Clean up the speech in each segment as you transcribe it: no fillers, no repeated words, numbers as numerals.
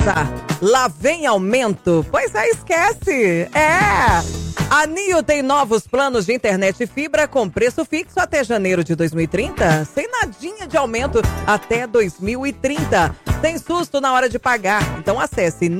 pensar, lá vem aumento? Pois é, esquece. A Nio tem novos planos de internet e fibra com preço fixo até janeiro de 2030, sem nadinha de aumento até 2030. Sem susto na hora de pagar. Então acesse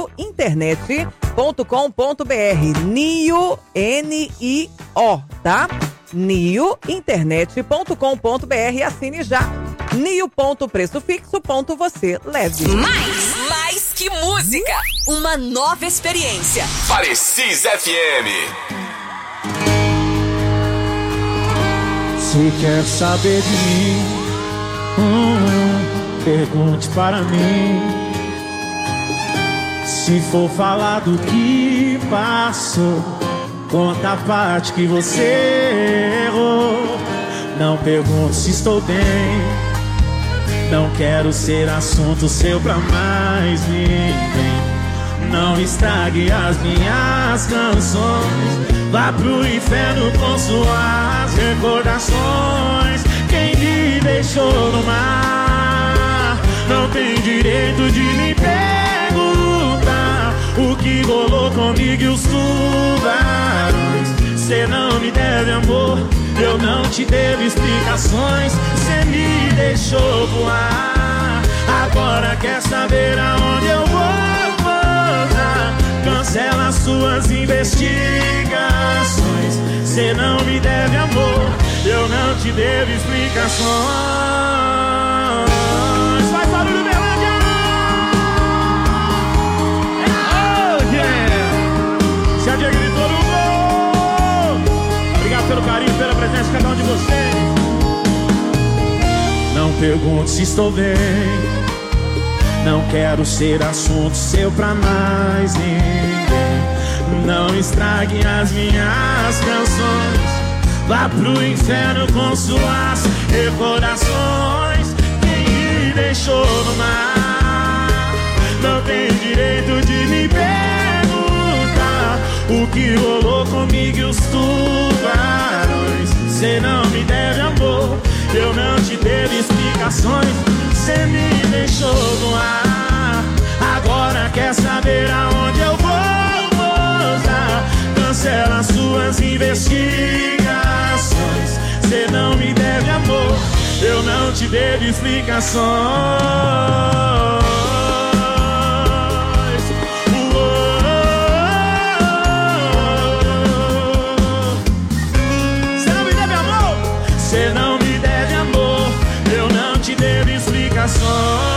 niointernet.com.br. Nio, N-I-O, tá? niointernet.com.br e assine já. Nio.preçofixo.você leve. Mais que música, uma nova experiência. Parecis FM. Se quer saber de mim, pergunte para mim. Se for falar do que passou, conta a parte que você errou. Não pergunte se estou bem, não quero ser assunto seu pra mais ninguém. Não estrague as minhas canções, vá pro inferno com suas recordações. Quem me deixou no mar não tem direito de me perguntar o que rolou comigo e os tubarões. Cê não me deve amor, eu não te devo explicações. Cê me deixou voar, agora quer saber aonde eu vou pousar. Cancela suas investigações. Cê não me deve amor, eu não te devo explicações. Vai, barulho, Berlândia! Oh, yeah! Se a dia gritou no gol. Obrigado pelo carinho, pela presença de cada um de vocês. Não pergunte se estou bem, não quero ser assunto seu pra mais ninguém. Não estrague as minhas canções, vá pro inferno com suas recordações. Quem me deixou no mar não tem direito de me perguntar o que rolou comigo e os tubarões. Cê não me deve amor, eu não te devo explicações. Cê me deixou no ar, agora quer saber aonde eu vou pousar. Cancela suas investigações. Cê não me deve amor, eu não te devo explicações. Cê não me deve amor, eu não te devo explicações.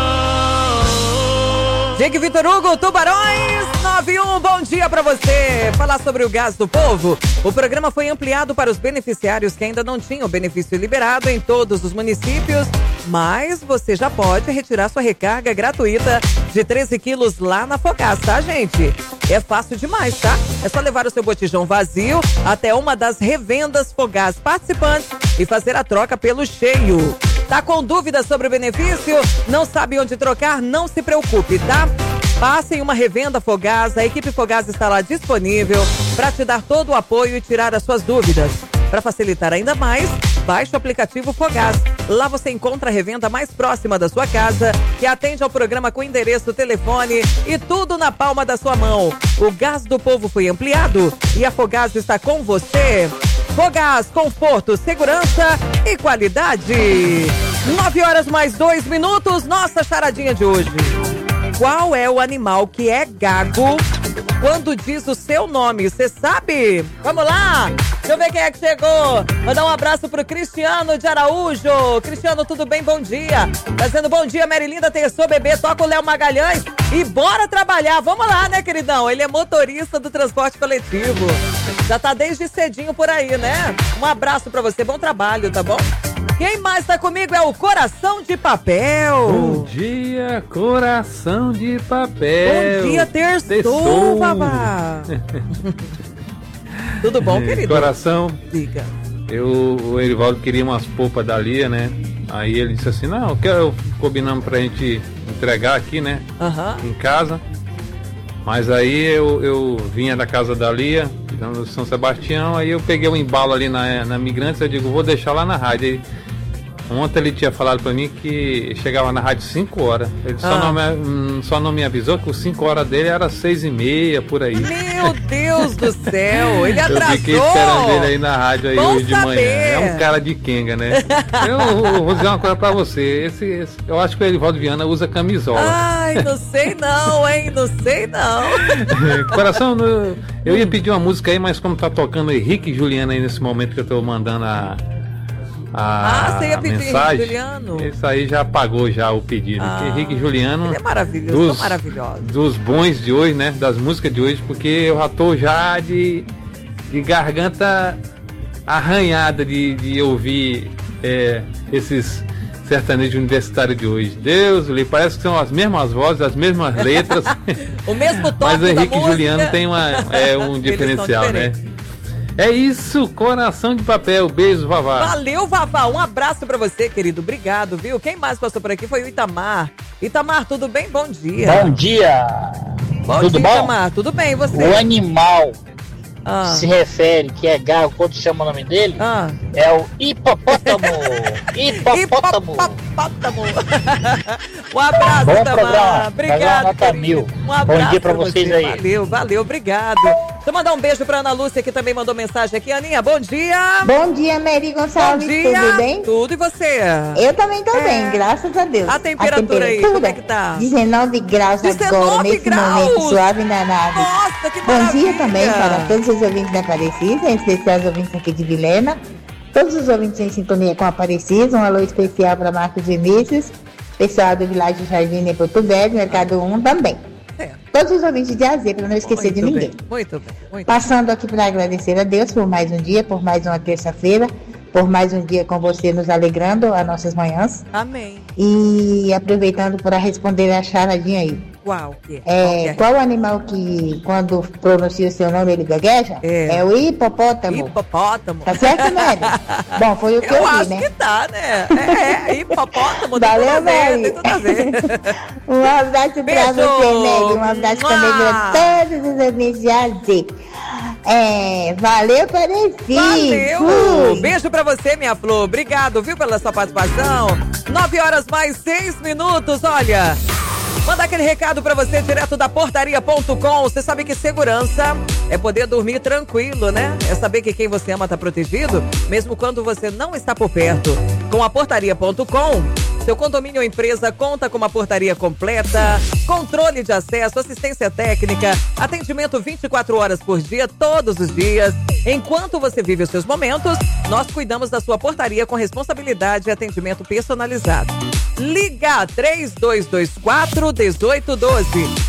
Diego Vitor Hugo, Tubarões 91, bom dia pra você. Falar sobre o Gás do Povo. O programa foi ampliado para os beneficiários que ainda não tinham o benefício liberado em todos os municípios, mas você já pode retirar sua recarga gratuita de 13 quilos lá na Fogás, tá, gente? É fácil demais, tá? É só levar o seu botijão vazio até uma das revendas Fogás participantes e fazer a troca pelo cheio. Tá com dúvidas sobre o benefício? Não sabe onde trocar? Não se preocupe, tá? Passe em uma revenda Fogás, a equipe Fogás está lá disponível para te dar todo o apoio e tirar as suas dúvidas. Para facilitar ainda mais, baixe o aplicativo Fogás. Lá você encontra a revenda mais próxima da sua casa, que atende ao programa com endereço, telefone e tudo na palma da sua mão. O Gás do Povo foi ampliado e a Fogás está com você. Fogás, conforto, segurança e qualidade. 9h mais 2, nossa charadinha de hoje. Qual é o animal que é gago quando diz o seu nome? Você sabe? Vamos lá! Deixa eu ver quem é que chegou. Vou dar um abraço pro Cristiano de Araújo. Cristiano, tudo bem? Bom dia. Trazendo bom dia, Merilinda Terçou, bebê. Toca o Léo Magalhães e bora trabalhar. Vamos lá, né, queridão? Ele é motorista do transporte coletivo. Já tá desde cedinho por aí, né? Um abraço pra você. Bom trabalho, tá bom? Quem mais tá comigo é o Coração de Papel. Bom dia, Coração de Papel. Bom dia, Terçou, babá. Tudo bom, querido? Coração. Diga. O Erivaldo queria umas polpas da Lia, né? Aí ele disse assim, não, combinamos pra gente entregar aqui, né? Em casa. Mas aí eu vinha da casa da Lia, no São Sebastião, aí eu peguei um embalo ali na Migrantes, eu digo, vou deixar lá na rádio. Ontem ele tinha falado pra mim que chegava na rádio 5 horas. Ele só não me avisou que os 5 horas dele era 6h30, por aí. Meu Deus do céu, ele atrasou. Eu fiquei esperando ele aí na rádio aí hoje de manhã. É um cara de quenga, né? Eu vou dizer uma coisa pra você. Eu acho que o Erivaldo Viana usa camisola. Ai, não sei não, hein? Não sei não. Coração, eu ia pedir uma música aí, mas como tá tocando Henrique e Juliana aí nesse momento que eu tô mandando você ia pedir mensagem, Juliano? Isso aí já apagou já o pedido. Henrique e Juliano. Ele é maravilhoso, maravilhoso. Dos bons de hoje, né? Das músicas de hoje, porque eu já tô já de garganta arranhada de ouvir esses sertanejos universitários de hoje. Deus, parece que são as mesmas vozes, as mesmas letras. O mesmo toque. Mas o Henrique da e Juliano música. tem um diferencial, né? É isso, coração de papel. Beijo, Vavá. Valeu, Vavá. Um abraço pra você, querido. Obrigado, viu? Quem mais passou por aqui foi o Itamar. Itamar, tudo bem? Bom dia. Bom dia. Tudo bom? Itamar, tudo bem, e você? O animal se refere, que é galo, quando chama o nome dele, é o hipopótamo. Hipopótamo. Um abraço, bom Itamar. programa. Obrigado, nota 1000. Um abraço bom dia pra vocês aí. Valeu, obrigado. Deixa eu mandar um beijo pra Ana Lúcia, que também mandou mensagem aqui. Aninha, bom dia. Bom dia, Mary Gonçalves. Bom dia. Tudo bem? Tudo, e você? Eu também tô bem, graças a Deus. A temperatura aí, como é que tá? 19 graus 19 agora, nesse graus. momento, suave na nave. Nossa, que Bom maravilha. dia também para todos os ouvintes da Aparecida, em especial os ouvintes aqui de Vilhena. Todos os ouvintes em sintonia com a Aparecida. Um alô especial para Marcos Vinícius, pessoal do Világio Jardim em Porto Velho, Mercado 1 também. Todos os ouvintes de AZ, para não esquecer de ninguém. Muito bem. Passando aqui para agradecer a Deus por mais um dia, por mais uma terça-feira, por mais um dia com você nos alegrando as nossas manhãs. Amém. E aproveitando para responder a charadinha aí. Qual o animal que, quando pronuncia o seu nome, ele gagueja? É o hipopótamo. Hipopótamo. Tá certo, Mary? Bom, foi o que eu vi, acho né? que tá, né? Hipopótamo. Valeu, Mary. Tem tudo a ver. Um abraço pra Beijo. você, Mary. Um abraço também para todos os ouvintes de AZ. Valeu, Pareci. Valeu. Fui. Beijo pra você, minha flor. Obrigado, viu, pela sua participação. 9h mais 6. Olha, manda aquele recado pra você direto da portaria.com. Você sabe que segurança é poder dormir tranquilo, né? É saber que quem você ama tá protegido, mesmo quando você não está por perto. Com a portaria.com, seu condomínio ou empresa conta com uma portaria completa, controle de acesso, assistência técnica, atendimento 24 horas por dia, todos os dias. Enquanto você vive os seus momentos, nós cuidamos da sua portaria com responsabilidade e atendimento personalizado. Liga 3224-1812.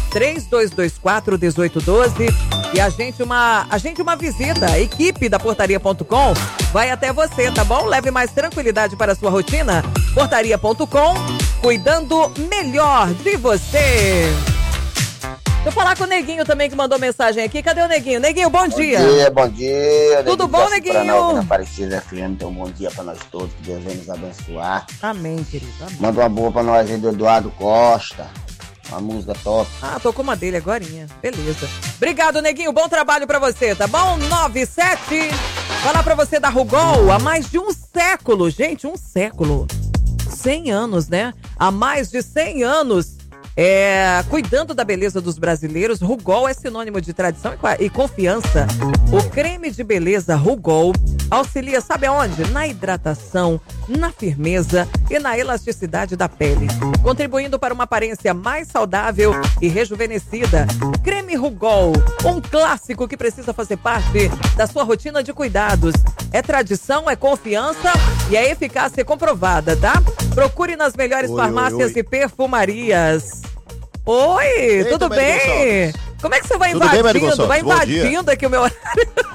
3224-1812 e agende uma visita. A equipe da portaria.com vai até você, tá bom? Leve mais tranquilidade para a sua rotina. Portaria.com, cuidando melhor de você. Deixa eu falar com o Neguinho também, que mandou mensagem aqui. Cadê o Neguinho? Neguinho, bom dia. Bom dia. Tudo bom, Neguinho? Aparecida FM, então bom dia pra nós todos, que Deus venha nos abençoar. Amém, querido. Amém. Manda uma boa pra nós aí do Eduardo Costa. Uma música top. Tô com uma dele agorinha. Beleza. Obrigado, Neguinho. Bom trabalho pra você, tá bom? 97. Falar pra você da Rugol há mais de um século. Gente, um século. 100 anos, né? Há mais de 100 anos. Cuidando da beleza dos brasileiros, Rugol é sinônimo de tradição e confiança. O creme de beleza Rugol auxilia, sabe aonde? Na hidratação, na firmeza e na elasticidade da pele, contribuindo para uma aparência mais saudável e rejuvenescida. Creme Rugol, um clássico que precisa fazer parte da sua rotina de cuidados. É tradição, é confiança e é eficácia comprovada, tá? Procure nas melhores farmácias e perfumarias. Oi, Eita, tudo bem? Como é que você vai tudo invadindo? Bem, vai invadindo aqui o meu horário.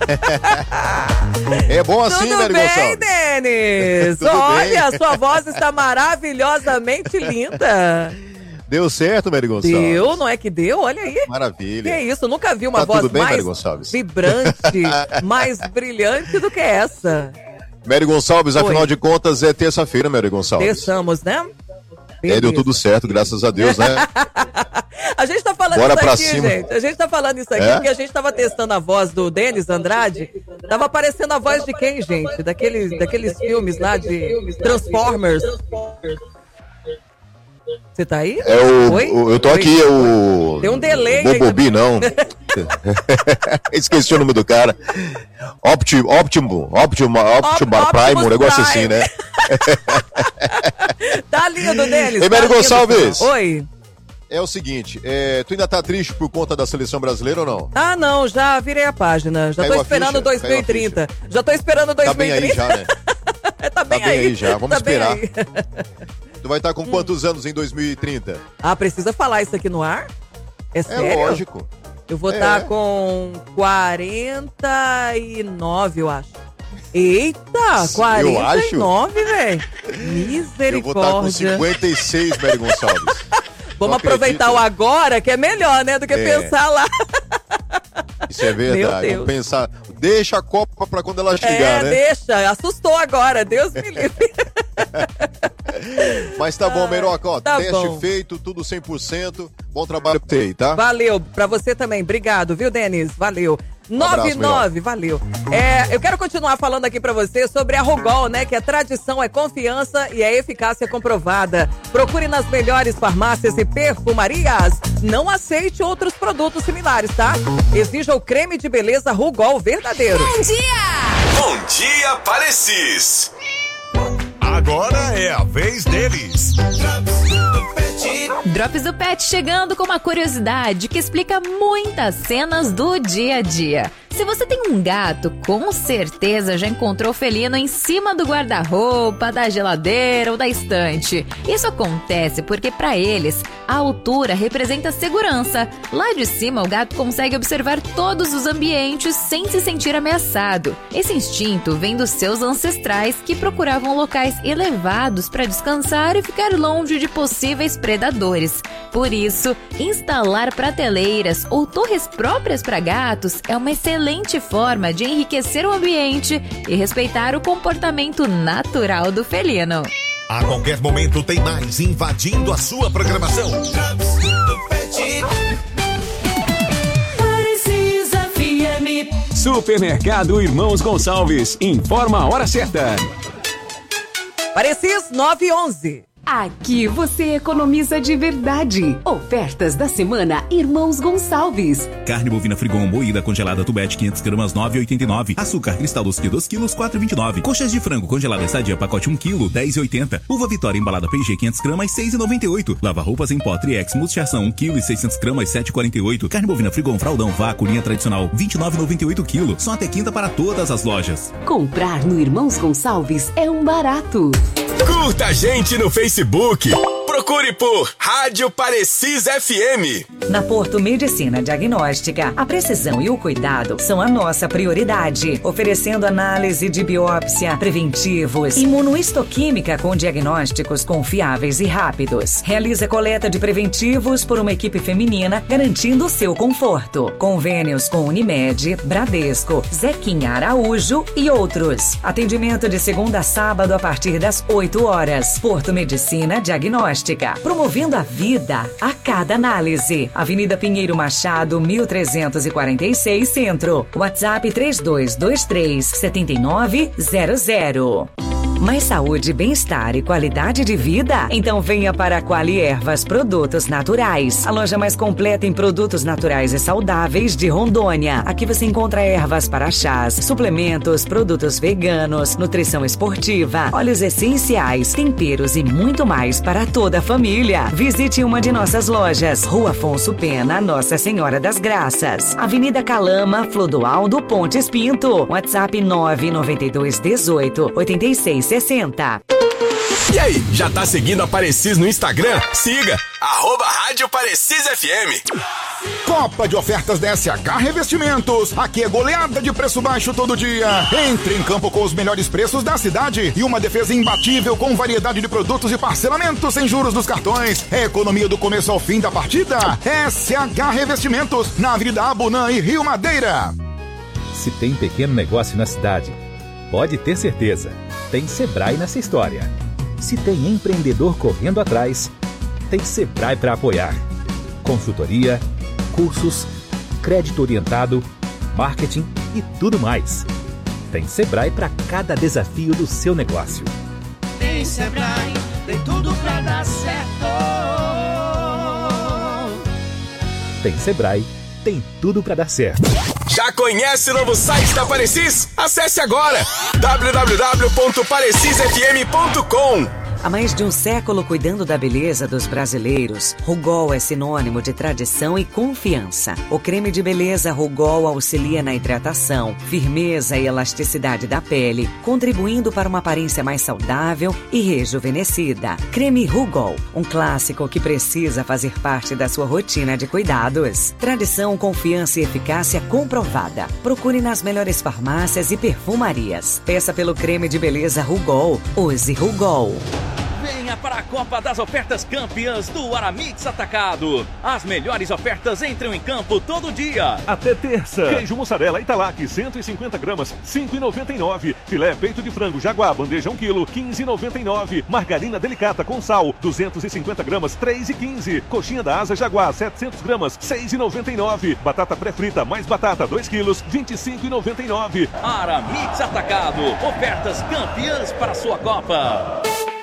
É bom assim, Tudo bem, Denis? Tudo Olha, bem. sua voz está maravilhosamente linda. Deu certo, Mary Gonçalves? Deu, não é que deu? Olha aí. Maravilha. Que isso, nunca vi uma Tá voz tudo bem, mais Mary Gonçalves? vibrante, mais brilhante do que essa. Mary Gonçalves, Oi. afinal de contas, é terça-feira, Mary Gonçalves. Pensamos, né? Deu tudo certo, graças a Deus, né? A gente tá falando Bora isso pra aqui, cima. gente. A gente tá falando isso aqui porque a gente tava testando a voz do Denis Andrade Tava aparecendo a voz de quem, gente? Daqueles filmes lá de Transformers. Você tá aí? Eu tô aqui, é o... Tem um delay aí. Bobobi, não. Esqueci o nome do cara. Optimus Prime, um negócio assim, né? Tá lindo, Denis. Ei, Mary Gonçalves. Oi. É o seguinte, tu ainda tá triste por conta da seleção brasileira ou não? Ah, não, já virei a página. Já tô esperando 2030. Já tô esperando 2030. Tá bem aí já, né? Tá bem aí já, vamos esperar. Tu vai estar com quantos anos em 2030? Ah, precisa falar isso aqui no ar? É sério? É lógico. Eu vou estar com 49, eu acho. Eita, 49, velho. Misericórdia. Eu vou estar com 56, Mary Gonçalves. Vamos aproveitar o agora, que é melhor, né, do que pensar lá. Isso é verdade. Vamos pensar. Deixa a Copa pra quando ela chegar, né? Deixa. Assustou agora. Deus me livre. Mas tá bom, Meroca, ó, tá teste feito, tudo 100%. Bom trabalho pra você aí, tá? Valeu, pra você também. Obrigado, viu, Denis? Valeu. 99, valeu. Eu quero continuar falando aqui pra você sobre a Rugol, né? Que a tradição é confiança e a eficácia comprovada. Procure nas melhores farmácias e perfumarias. Não aceite outros produtos similares, tá? Exija o creme de beleza Rugol verdadeiro. Bom dia! Bom dia, Parecis! Agora é a vez deles. Drops do Pet chegando com uma curiosidade que explica muitas cenas do dia a dia. Se você tem um gato, com certeza já encontrou o felino em cima do guarda-roupa, da geladeira ou da estante. Isso acontece porque, para eles, a altura representa segurança. Lá de cima, o gato consegue observar todos os ambientes sem se sentir ameaçado. Esse instinto vem dos seus ancestrais que procuravam locais elevados para descansar e ficar longe de possíveis predadores. Por isso, instalar prateleiras ou torres próprias para gatos é uma excelente forma de enriquecer o ambiente e respeitar o comportamento natural do felino. A qualquer momento tem mais invadindo a sua programação. Parecis FM. Supermercado Irmãos Gonçalves. Informa a hora certa. Parecis 9:11. Aqui você economiza de verdade. Ofertas da semana Irmãos Gonçalves. Carne bovina frigon moída congelada tubete 500 gramas 9,89. Açúcar cristal doce 2 quilos 4,29. Coxas de frango congelada Sadia pacote 1 quilo 10,80. Uva Vitória embalada P&G 500 gramas 6,98. Lava roupas em pó Triex multiação 1 quilo e 600 gramas 7,48. Carne bovina frigon fraldão vácuo linha tradicional 29,98 quilo. Só até quinta para todas as lojas. Comprar no Irmãos Gonçalves é um barato. Curta a gente no Facebook. Procure por Rádio Parecis FM. Na Porto Medicina Diagnóstica, a precisão e o cuidado são a nossa prioridade, oferecendo análise de biópsia, preventivos, imunohistoquímica com diagnósticos confiáveis e rápidos. Realiza coleta de preventivos por uma equipe feminina, garantindo o seu conforto. Convênios com Unimed, Bradesco, Zequinha Araújo e outros. Atendimento de segunda a sábado a partir das 8 horas. Porto Medicina Diagnóstica, promovendo a vida a cada análise. Avenida Pinheiro Machado, 1346 Centro. WhatsApp 3223-7900. Mais saúde, bem-estar e qualidade de vida? Então venha para a Quali Ervas Produtos Naturais, a loja mais completa em produtos naturais e saudáveis de Rondônia. Aqui você encontra ervas para chás, suplementos, produtos veganos, nutrição esportiva, óleos essenciais, temperos e muito mais para toda a família. Visite uma de nossas lojas. Rua Afonso Pena, Nossa Senhora das Graças. Avenida Calama, Flodoaldo Pontes Pinto. WhatsApp 99218-8660. E aí, já tá seguindo a Parecis no Instagram? Siga, @Rádio Parecis FM. Copa de ofertas da SH Revestimentos. Aqui é goleada de preço baixo todo dia. Entre em campo com os melhores preços da cidade e uma defesa imbatível com variedade de produtos e parcelamento sem juros dos cartões. É economia do começo ao fim da partida. SH Revestimentos, na Avenida Abunã e Rio Madeira. Se tem pequeno negócio na cidade, pode ter certeza, tem Sebrae nessa história. Se tem empreendedor correndo atrás, tem Sebrae para apoiar. Consultoria, cursos, crédito orientado, marketing e tudo mais. Tem Sebrae para cada desafio do seu negócio. Tem Sebrae, tem tudo pra dar certo. Tem Sebrae, tem tudo para dar certo. Já conhece o novo site da Parecis? Acesse agora www.parecisfm.com. Há mais de um século cuidando da beleza dos brasileiros, Rugol é sinônimo de tradição e confiança. O creme de beleza Rugol auxilia na hidratação, firmeza e elasticidade da pele, contribuindo para uma aparência mais saudável e rejuvenescida. Creme Rugol, um clássico que precisa fazer parte da sua rotina de cuidados. Tradição, confiança e eficácia comprovada. Procure nas melhores farmácias e perfumarias. Peça pelo creme de beleza Rugol. Use Rugol. Venha para a Copa das Ofertas Campeãs do Aramix Atacado. As melhores ofertas entram em campo todo dia. Até terça. Queijo mussarela Italac, 150 gramas, R$ 5,99. Filé peito de frango Jaguar, bandeja 1 kg, R$ 15,99. Margarina delicata com sal, 250 gramas, R$ 3,15. Coxinha da asa Jaguar, 700 gramas, R$ 6,99. Batata pré-frita mais batata, 2 quilos, R$ 25,99. Aramix Atacado. Ofertas campeãs para a sua Copa.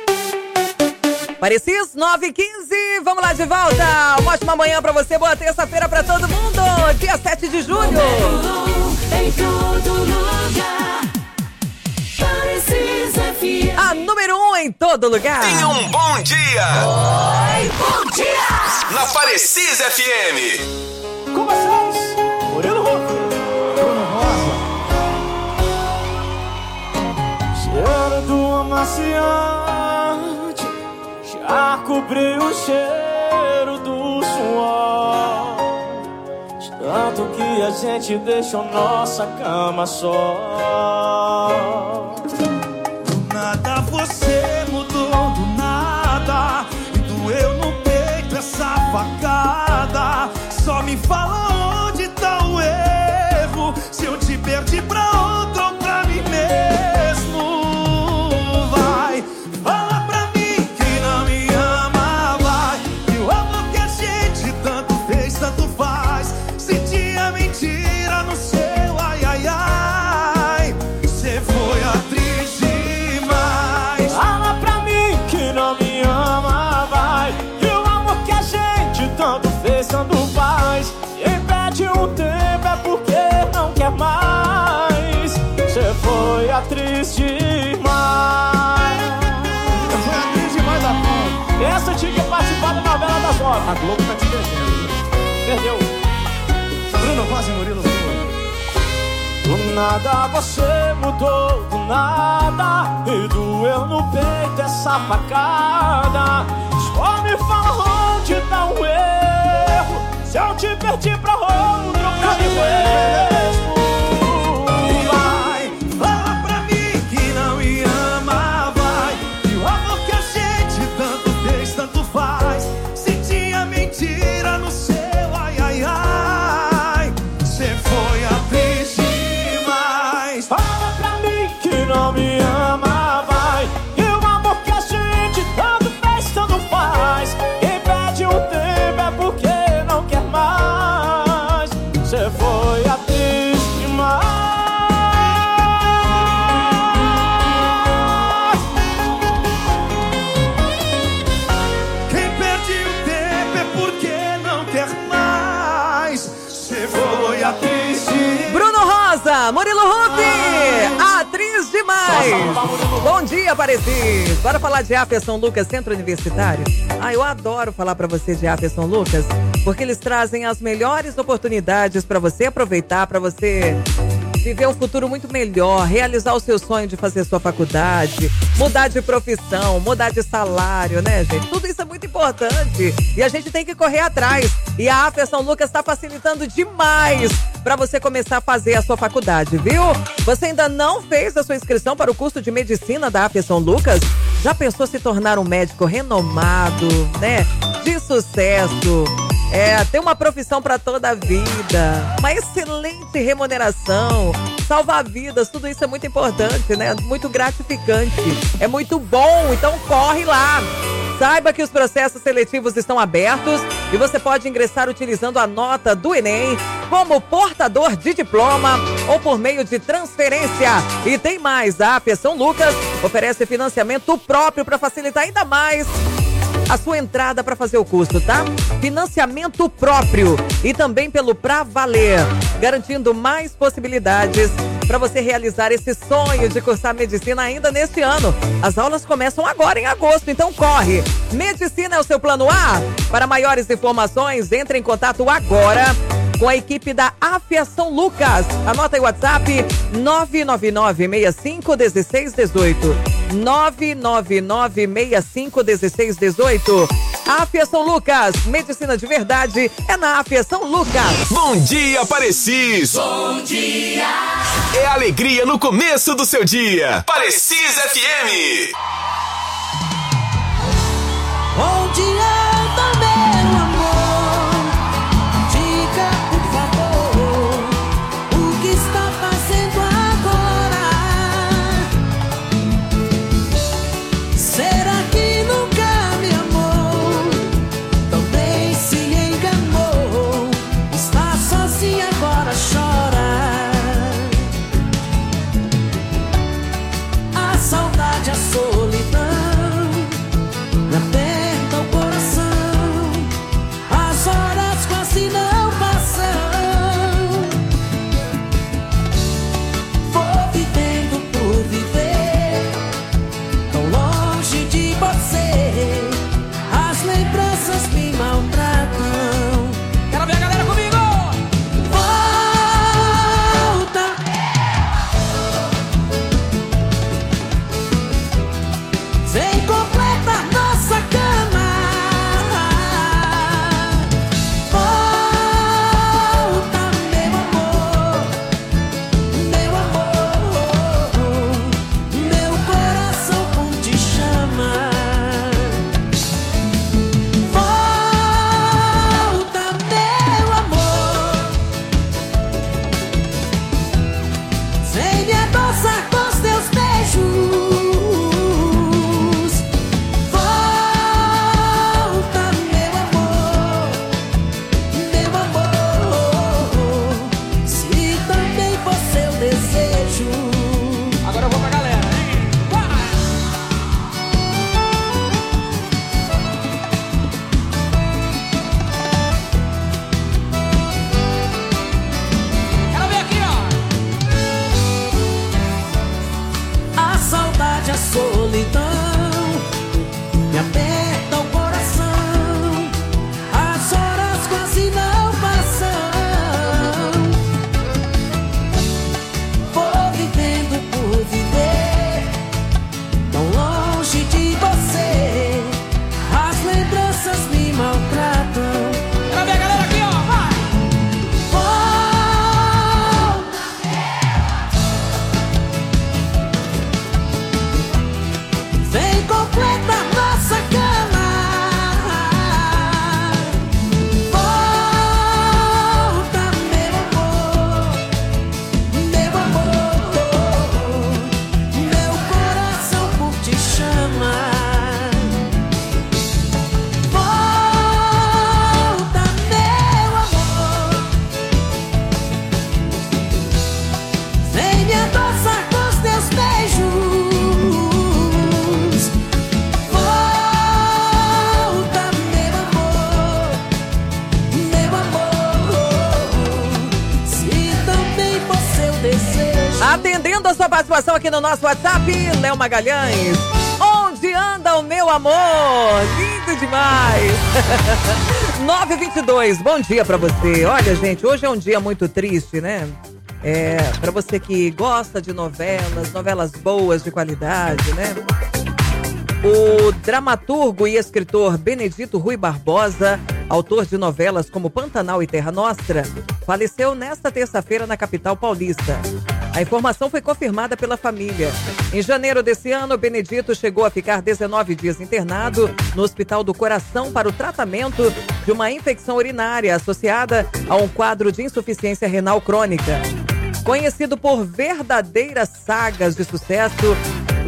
Parecis 9h15, vamos lá de volta. Uma ótima manhã pra você, boa terça-feira pra todo mundo. Dia 7 de julho. Em todo lugar. Parecis FM. A número 1 em todo lugar. Tenha um bom dia. Oi, bom dia. Na Parecis FM. Com vocês, Murilo Rosa. Bruno Rosa. Cheiro do amaciante já cobriu o cheiro do suor, de tanto que a gente deixou nossa cama só. Do nada você mudou, do nada, e doeu no peito essa facada. Só me fala onde tá o erro, se eu te perdi pra outro ou pra mim mesmo. Vai, fala pra mim que não me ama, vai. E o amor que a gente tanto fez, tanto faz. Senti a mentira no seu ai, ai, ai. Você foi atriz demais. Fala pra mim que não me ama, vai. E o amor que a gente tanto fez, tanto faz. Quem perde um tempo é porque não quer mais. Você foi atriz demais. Eu fui atriz demais da conta. Essa tinha que participar da novela das 9. A Globo tá te devendo. Perdeu. Bruno Rosa e Murilo Rosa. Do nada você mudou, do nada, e doeu no peito essa facada. Só me fala onde tá o erro, se eu te perdi pra outro, pra mim mesmo. Vai, fala pra mim que não me ama, vai. E o amor que a gente tanto fez, tanto faz. Senti a mentira no seu ai, ai, ai. Você foi atriz demais. Fala pra mim que não me ama, vai. E o amor que a gente tanto fez, tanto faz. Quem perde um tempo é porque não quer mais. Você foi atriz demais. Quem perde o tempo é porque não quer mais. Você foi atriz demais. Bruno Rosa, Murilo Rubi, atriz demais. Bom dia, Parecis. Bora falar de AFEA São Lucas, Centro Universitário? Ah, eu adoro falar pra você de AFEA São Lucas, porque eles trazem as melhores oportunidades pra você aproveitar, pra você viver um futuro muito melhor, realizar o seu sonho de fazer sua faculdade, mudar de profissão, mudar de salário, né, gente? Tudo isso é muito importante e a gente tem que correr atrás. E a AFEA São Lucas está facilitando demais para você começar a fazer a sua faculdade, viu? Você ainda não fez a sua inscrição para o curso de medicina da AFEA São Lucas? Já pensou se tornar um médico renomado, né? De sucesso? Ter uma profissão para toda a vida, uma excelente remuneração, salvar vidas, tudo isso é muito importante, né? Muito gratificante, é muito bom, então corre lá. Saiba que os processos seletivos estão abertos e você pode ingressar utilizando a nota do Enem como portador de diploma ou por meio de transferência. E tem mais, a AFIA São Lucas oferece financiamento próprio para facilitar ainda mais a sua entrada para fazer o curso, tá? Financiamento próprio e também pelo Pra Valer, garantindo mais possibilidades para você realizar esse sonho de cursar medicina ainda neste ano. As aulas começam agora em agosto, então corre! Medicina é o seu plano A? Para maiores informações, entre em contato agora com a equipe da AFIA São Lucas. Anota aí o WhatsApp 999-65-1618. 999-65-1618. AFIA São Lucas, medicina de verdade é na AFIA São Lucas. Bom dia, Parecis! Bom dia! É alegria no começo do seu dia. Parecis FM! Bom dia, também, amor. Diga, por favor, o que está fazendo agora? Será que nunca me amou? Também se enganou. Está sozinha agora, chora. A saudade, a solidão me aperta o coração. As horas quase não passam. Vou vivendo por viver, tão longe de você. As lembranças me maltratam. Quero ver a galera comigo! Volta! Vem completar nossa cama. Volta, meu amor, meu amor. Meu coração por ti chama. Volta, meu amor. Vem me adoçar com os teus beijos. Volta, meu amor, meu amor. Se também for seu desejo. Agora eu vou pra galera, hein? Quero ver aqui, ó. A saudade, a solidão me aperta o coração. As horas quase não passam. Vou vivendo por viver, tão longe de você. As lembranças me maltratam. Quero ver a galera aqui, ó. Vai! Vem completar nossa cama. Volta, meu amor, meu amor. Meu coração por ti chama. Volta, meu amor. Vem me adoçar com os teus beijos. Volta, meu amor, meu amor. Se também for seu desejo. Atendendo a sua participação aqui no nosso WhatsApp, Léo Magalhães. Onde anda o meu amor? Lindo demais. 9h22, bom dia pra você. Olha, gente, hoje é um dia muito triste, né? Pra você que gosta de novelas boas, de qualidade, né? O dramaturgo e escritor Benedito Rui Barbosa, autor de novelas como Pantanal e Terra Nostra, faleceu nesta terça-feira na capital paulista. A informação foi confirmada pela família. Em janeiro desse ano, Benedito chegou a ficar 19 dias internado no Hospital do Coração para o tratamento de uma infecção urinária associada a um quadro de insuficiência renal crônica. Conhecido por verdadeiras sagas de sucesso,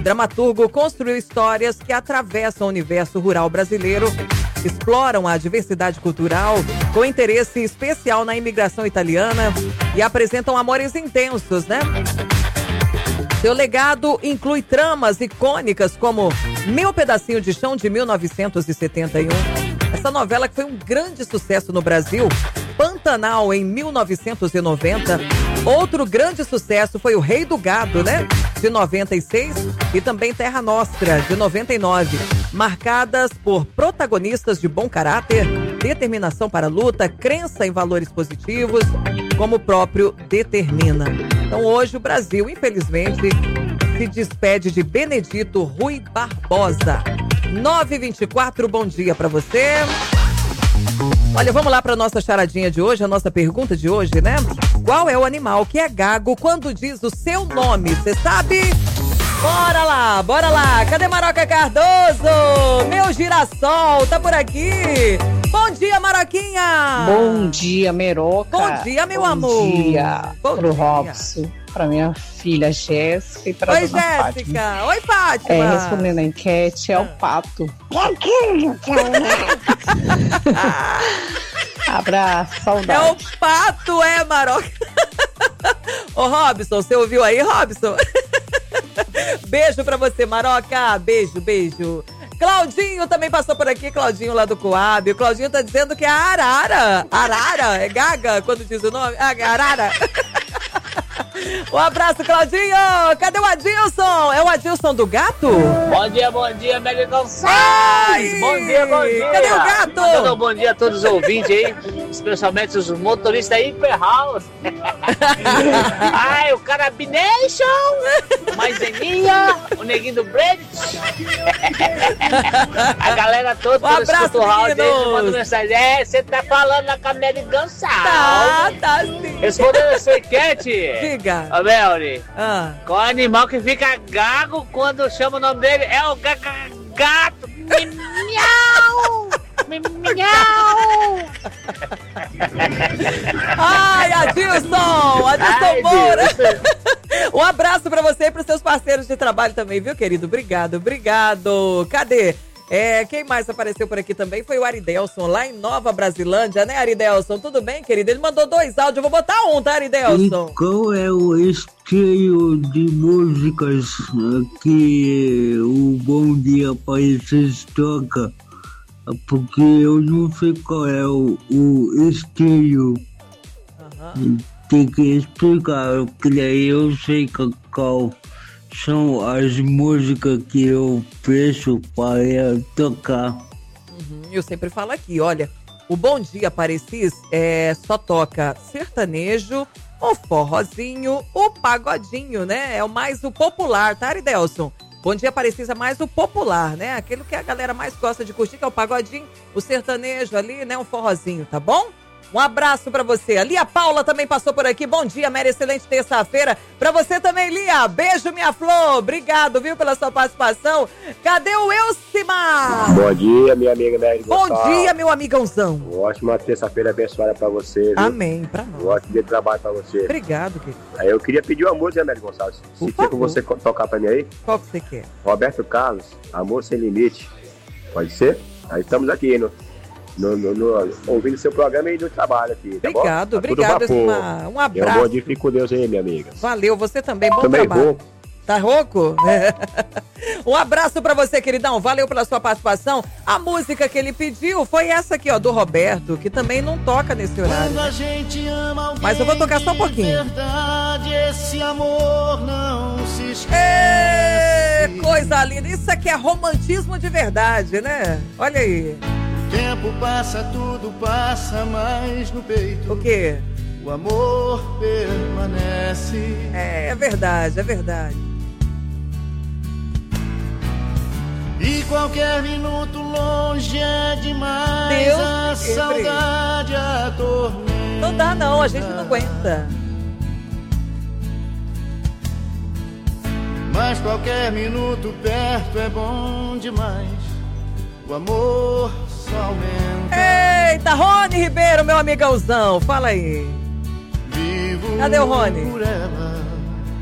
dramaturgo construiu histórias que atravessam o universo rural brasileiro, exploram a diversidade cultural com interesse especial na imigração italiana e apresentam amores intensos, né? Seu legado inclui tramas icônicas como Meu Pedacinho de Chão, de 1971. Essa novela que foi um grande sucesso no Brasil. Pantanal, em 1990. Outro grande sucesso foi O Rei do Gado, né? De 96. E também Terra Nostra, de 99. Marcadas por protagonistas de bom caráter, determinação para a luta, crença em valores positivos, como o próprio determina. Então hoje o Brasil, infelizmente, se despede de Benedito Rui Barbosa. 9h24, bom dia pra você. Olha, vamos lá pra nossa charadinha de hoje, a nossa pergunta de hoje, né? Qual é o animal que é gago quando diz o seu nome? Você sabe? Bora lá, bora lá. Cadê Maroca Cardoso? Meu girassol, tá por aqui. Bom dia, Maroquinha. Bom dia, Meroca. Bom dia, meu amor. Bom dia pro Robson, pra minha filha Jéssica e pra Oi, dona Jéssica. Fátima. Oi, Fátima. Respondendo a enquete, é o pato. Abraço, saudade. É o pato, Maroca. Ô, Robson, você ouviu aí, Robson? Beijo pra você, Maroca. Beijo, beijo. Claudinho também passou por aqui, Claudinho lá do Coab. O Claudinho tá dizendo que é a arara. Arara? É gaga quando diz o nome? Arara. Um abraço, Claudinho. Cadê o Adilson? É o Adilson do gato? Bom dia, Meli Gonçalves. Bom dia. Cadê o gato? Mandando um bom dia a todos os ouvintes aí, especialmente os motoristas aí, Hiperhouse. Ai, o Carabination, o Maizeninha, o Neguinho do Brady. A galera toda, um abraço, manda mensagem. Você tá falando na Meli Gonçalves. Tá sim. Respondendo essa enquete. Diga. Ô, Melri, qual animal que fica gago quando chama o nome dele? É o gato. Miau! Miau! Ai, Adilson Moura. Um abraço pra você e pros seus parceiros de trabalho também, viu, querido? Obrigado. Cadê? Quem mais apareceu por aqui também foi o Aridelson, lá em Nova Brasilândia, né, Aridelson? Tudo bem, querido? Ele mandou 2 áudios, eu vou botar um, tá, Aridelson? E qual é o estilo de músicas que o Bom Dia Aparecido toca? Porque eu não sei qual é o estilo. Tem que explicar, porque daí eu sei qual são as músicas que eu peço para tocar. Eu sempre falo aqui, olha, o Bom Dia Aparecido só toca sertanejo, o forrozinho, o pagodinho, né? É o popular, tá, Aridelson? Bom Dia Aparecido é mais o popular, né? Aquilo que a galera mais gosta de curtir, que é o pagodinho, o sertanejo ali, né? O forrozinho, tá bom? Um abraço pra você. A Lia Paula também passou por aqui. Bom dia, Mary. Excelente terça-feira. Pra você também, Lia. Beijo, minha flor. Obrigado, viu, pela sua participação. Cadê o Elcimar? Bom dia, minha amiga Mary Gonçalves. Bom dia, meu amigãozão. Ótima terça-feira abençoada pra você, viu? Amém, pra nós. Ótimo dia de trabalho pra você. Obrigado, querido. Aí eu queria pedir uma música, Mary Gonçalves. Se tiver com você tocar pra mim aí. Qual que você quer? Roberto Carlos, Amor Sem Limite. Pode ser? Aí estamos aqui, ouvindo seu programa e no trabalho aqui, tá obrigado, bom? Obrigado, Esmar. Um abraço. Um bom dia, fique com Deus aí, minha amiga. Valeu, você também, bom também trabalho. Rouco. Tá rouco? Um abraço pra você, queridão. Valeu pela sua participação. A música que ele pediu foi essa aqui, ó, do Roberto, que também não toca nesse horário. Mas eu vou tocar só um pouquinho. Verdade, esse amor não se esquece. Coisa linda. Isso aqui é romantismo de verdade, né? Olha aí. Tempo passa, tudo passa, mas no peito o quê? O amor permanece. É verdade, é verdade. E qualquer minuto longe é demais. Deus a saudade atormenta. Não dá não, a gente não aguenta. Mas qualquer minuto perto é bom demais. O amor aumenta. Eita, Rony Ribeiro, meu amigãozão, fala aí. Vivo cadê o Rony? Por ela,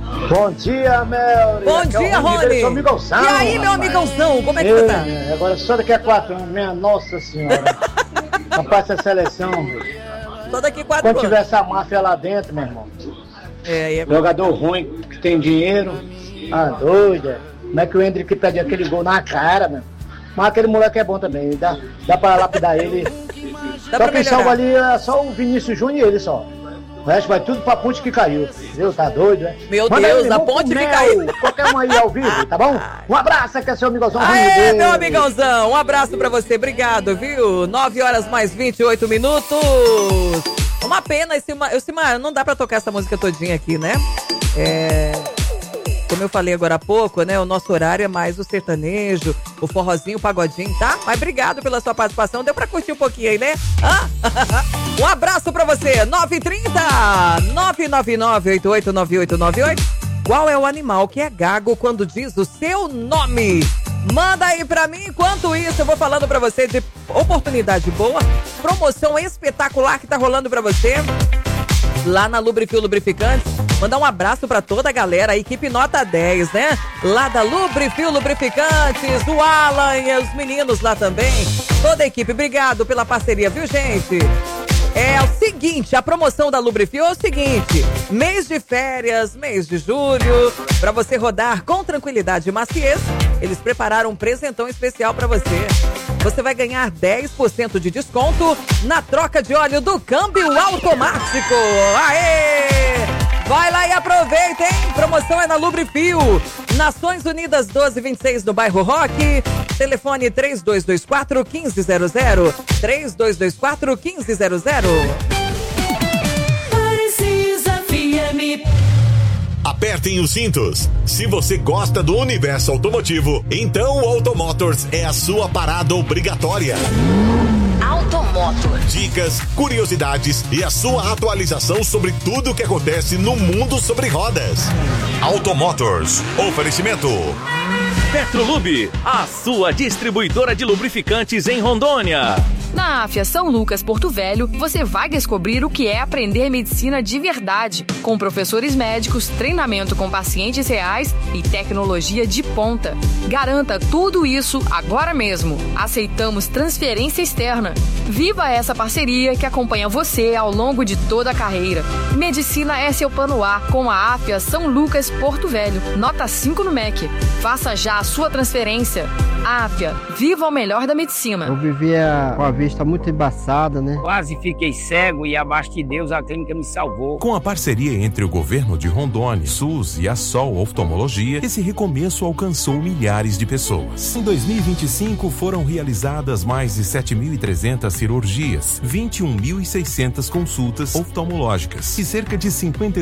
Bom dia, Mel. Bom dia, Rony. E aí, meu amigãozão, como é que você tá? Agora só daqui a 4 anos, minha nossa senhora. Rapaz, essa seleção, só daqui 4 quando anos. tiver essa máfia lá dentro, meu irmão. Jogador ruim, que tem dinheiro. Doida. Como é que o Hendrick pede aquele gol na cara, meu? Mas aquele moleque é bom também. Dá pra lapidar ele. Só quem salva ali é só o Vinícius Júnior e ele só. O resto vai tudo pra ponte que caiu. Deus, tá doido, né? Meu Deus, a ponte que caiu. Qualquer um aí ao vivo, tá bom? Um abraço, que é seu amigãozão. Aê, meu amigãozão, um abraço pra você, obrigado, viu? 9h mais 28 minutos. Uma pena, Silmar, não dá pra tocar essa música todinha aqui, né? Como eu falei agora há pouco, né? O nosso horário é mais o sertanejo, o forrozinho, o pagodinho, tá? Mas obrigado pela sua participação. Deu pra curtir um pouquinho aí, né? Um abraço pra você. 9h30 999-889898. Qual é o animal que é gago quando diz o seu nome? Manda aí pra mim. Enquanto isso, eu vou falando pra você de oportunidade boa, promoção espetacular que tá rolando pra você lá na Lubrifil Lubrificantes. Mandar um abraço pra toda a galera, a equipe nota 10, né? Lá da Lubrifil Lubrificantes, o Alan e os meninos lá também. Toda a equipe, obrigado pela parceria, viu, gente? É o seguinte, a promoção da Lubrifil é o seguinte: mês de férias, mês de julho, pra você rodar com tranquilidade e maciez, eles prepararam um presentão especial pra você. Você vai ganhar 10% de desconto na troca de óleo do câmbio automático. Aê! Vai lá e aproveita, hein? Promoção é na Lubrifil. Nações Unidas 1226 no bairro Roque. Telefone 3224-1500. 3224-1500. Precisa FM. Apertem os cintos. Se você gosta do universo automotivo, então o Automotors é a sua parada obrigatória. Automotors. Dicas, curiosidades e a sua atualização sobre tudo o que acontece no mundo sobre rodas. Automotors. Oferecimento. Petrolube, a sua distribuidora de lubrificantes em Rondônia. Na AFIA São Lucas, Porto Velho, você vai descobrir o que é aprender medicina de verdade, com professores médicos, treinamento com pacientes reais e tecnologia de ponta. Garanta tudo isso agora mesmo. Aceitamos transferência externa. Viva essa parceria que acompanha você ao longo de toda a carreira. Medicina é seu plano A com a AFIA São Lucas, Porto Velho. Nota 5 no MEC. Faça já a sua transferência. AFIA, viva o melhor da medicina. Eu vivia com a vista muito embaçada, né? Quase fiquei cego e abaixo de Deus a clínica me salvou. Com a parceria entre o governo de Rondônia, SUS e a Sol Oftalmologia, esse recomeço alcançou milhares de pessoas. Em 2025 foram realizadas mais de 7.300 cirurgias, 21.600 consultas oftalmológicas e cerca de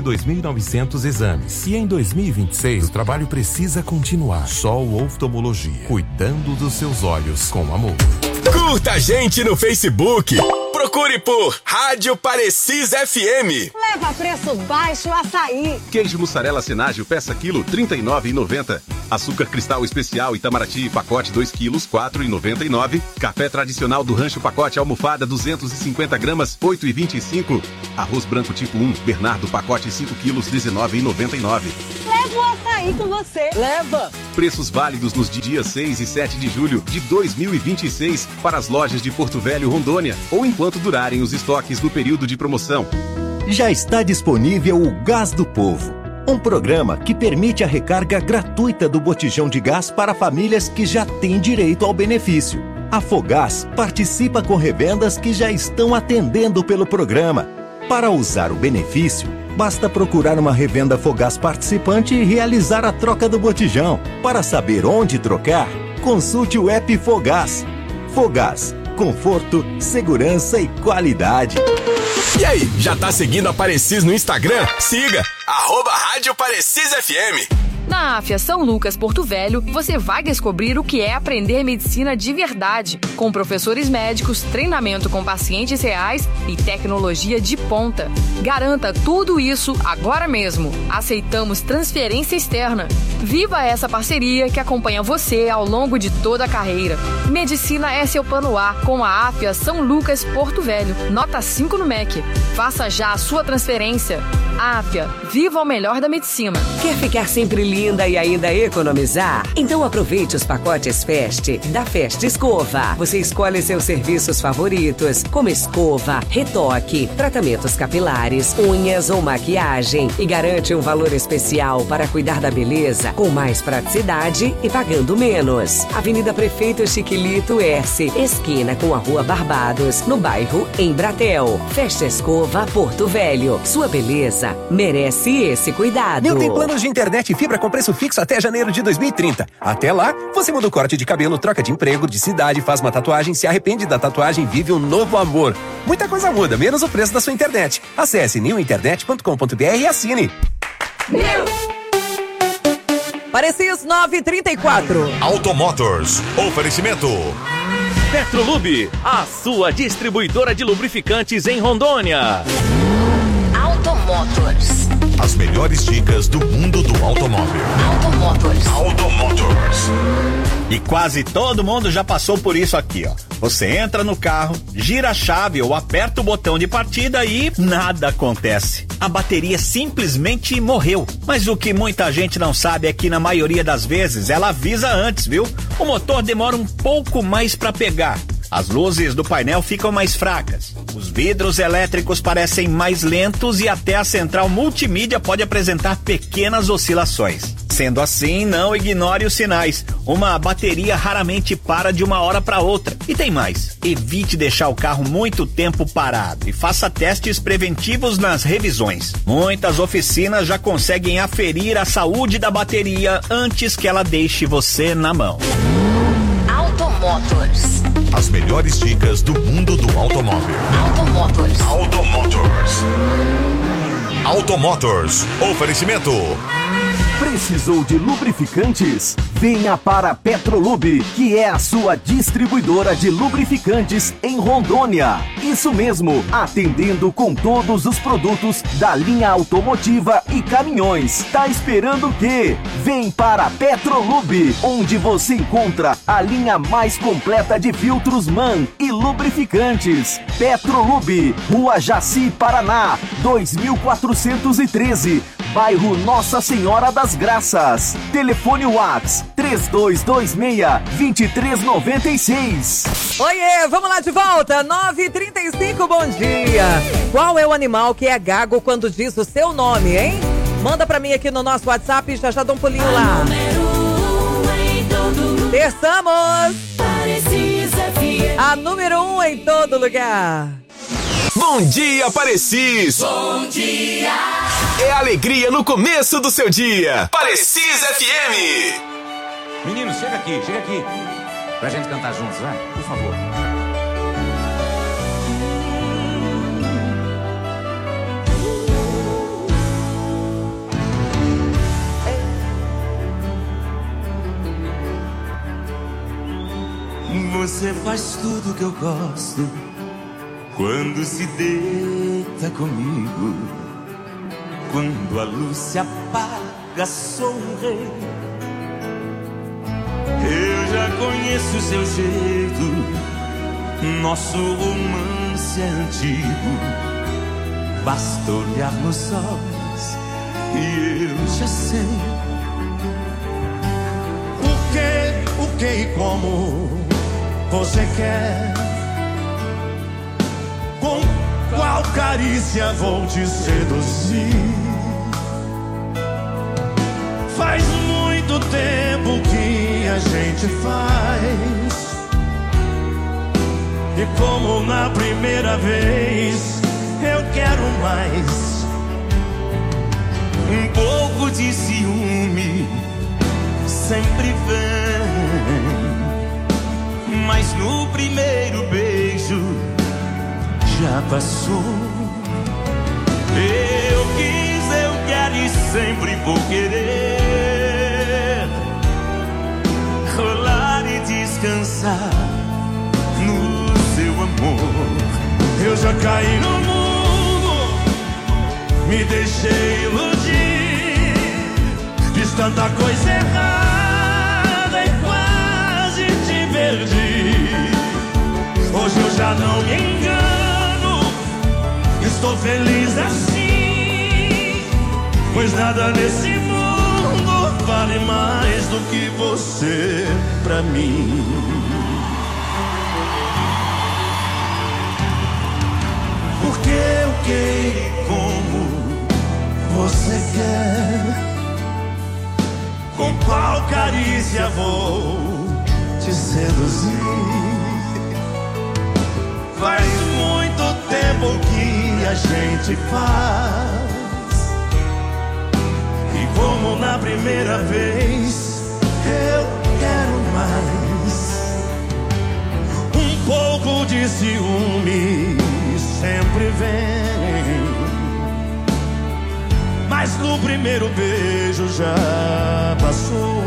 52.900 exames. E em 2026 o trabalho precisa continuar. Sol Oftalmologia, cuidando dos seus olhos com amor. Curta a gente no Facebook. Procure por Rádio Parecis FM. Leva preço baixo açaí. Queijo mussarela Senágio, peça quilo, R$ 39,90. Açúcar cristal especial Itamaraty, pacote 2 quilos, R$ 4,99. Café tradicional do Rancho Pacote almofada, 250 gramas, R$ 8,25. Arroz branco tipo 1, Bernardo, pacote 5 quilos, R$ 19,99. Leva o açaí com você. Leva. Preços válidos nos dias 6 e 7 de julho de 2026 para as lojas de Porto Velho, Rondônia, ou enquanto durarem os estoques do período de promoção. Já está disponível o Gás do Povo, um programa que permite a recarga gratuita do botijão de gás para famílias que já têm direito ao benefício. A Fogás participa com revendas que já estão atendendo pelo programa. Para usar o benefício, basta procurar uma revenda Fogás participante e realizar a troca do botijão. Para saber onde trocar, consulte o app Fogás. Fogás, conforto, segurança e qualidade. E aí, já tá seguindo a Parecis no Instagram? Siga, @Rádio Parecis FM. Na AFIA São Lucas, Porto Velho, você vai descobrir o que é aprender medicina de verdade, com professores médicos, treinamento com pacientes reais e tecnologia de ponta. Garanta tudo isso agora mesmo. Aceitamos transferência externa. Viva essa parceria que acompanha você ao longo de toda a carreira. Medicina é seu plano A com a AFIA São Lucas, Porto Velho. Nota 5 no MEC. Faça já a sua transferência. Afya, viva o melhor da medicina. Quer ficar sempre linda e ainda economizar? Então aproveite os pacotes Fest da Fest Escova. Você escolhe seus serviços favoritos, como escova, retoque, tratamentos capilares, unhas ou maquiagem, e garante um valor especial para cuidar da beleza com mais praticidade e pagando menos. Avenida Prefeito Chiquilito S, esquina com a Rua Barbados, no bairro Embratel. Fest Escova Porto Velho. Sua beleza merece esse cuidado. Nil tem planos de internet e fibra com preço fixo até janeiro de 2030. Até lá, você muda o corte de cabelo, troca de emprego, de cidade, faz uma tatuagem, se arrepende da tatuagem e vive um novo amor. Muita coisa muda, menos o preço da sua internet. Acesse nilinternet.com.br e assine. Parecis 934. Automotors. Oferecimento. Petrolube, a sua distribuidora de lubrificantes em Rondônia. Automotors. As melhores dicas do mundo do automóvel. Automotors. E quase todo mundo já passou por isso aqui, ó. Você entra no carro, gira a chave ou aperta o botão de partida e nada acontece. A bateria simplesmente morreu. Mas o que muita gente não sabe é que na maioria das vezes ela avisa antes, viu? O motor demora um pouco mais para pegar. As luzes do painel ficam mais fracas. Os vidros elétricos parecem mais lentos e até a central multimídia pode apresentar pequenas oscilações. Sendo assim, não ignore os sinais. Uma bateria raramente para de uma hora para outra. E tem mais. Evite deixar o carro muito tempo parado e faça testes preventivos nas revisões. Muitas oficinas já conseguem aferir a saúde da bateria antes que ela deixe você na mão. Automotors. As melhores dicas do mundo do automóvel. Automotors. Automotors. Oferecimento. Precisou de lubrificantes? Venha para Petrolube, que é a sua distribuidora de lubrificantes em Rondônia. Isso mesmo, atendendo com todos os produtos da linha automotiva e caminhões. Tá esperando o quê? Vem para Petrolube, onde você encontra a linha mais completa de filtros MAN e lubrificantes. Petrolube, Rua Jaci, Paraná, 2413, bairro Nossa Senhora das Graças. Telefone WhatsApp 3226-2396. Oiê, vamos lá de volta, 9h35, bom dia. Qual é o animal que é gago quando diz o seu nome, hein? Manda pra mim aqui no nosso WhatsApp e já dá um pulinho lá. Terçamos! A número 1 em todo lugar. Bom dia, Parecis! Bom dia! É alegria no começo do seu dia. Parecis FM! Meninos, chega aqui. Pra gente cantar juntos, vai? Por favor. Você faz tudo que eu gosto quando se deita comigo. Quando a luz se apaga, sou um rei. Eu já conheço o seu jeito, nosso romance é antigo. Basta olhar nos olhos e eu já sei o que e como você quer. Com qual carícia vou te seduzir? Faz muito tempo que a gente faz, e como na primeira vez, eu quero mais. Um pouco de ciúme sempre vem, mas no primeiro beijo já passou. Eu quis, eu quero e sempre vou querer rolar e descansar no seu amor. Eu já caí no mundo, me deixei iludir, fiz tanta coisa errada e quase te perdi. Hoje eu já não me engano, estou feliz assim. pois nada nesse mundo vale mais do que você pra mim. Porque eu quero como você quer, com qual carícia vou te seduzir. Faz muito tempo que a gente faz, e como na primeira vez eu quero mais. Um pouco de ciúme sempre vem, mas no primeiro beijo já passou.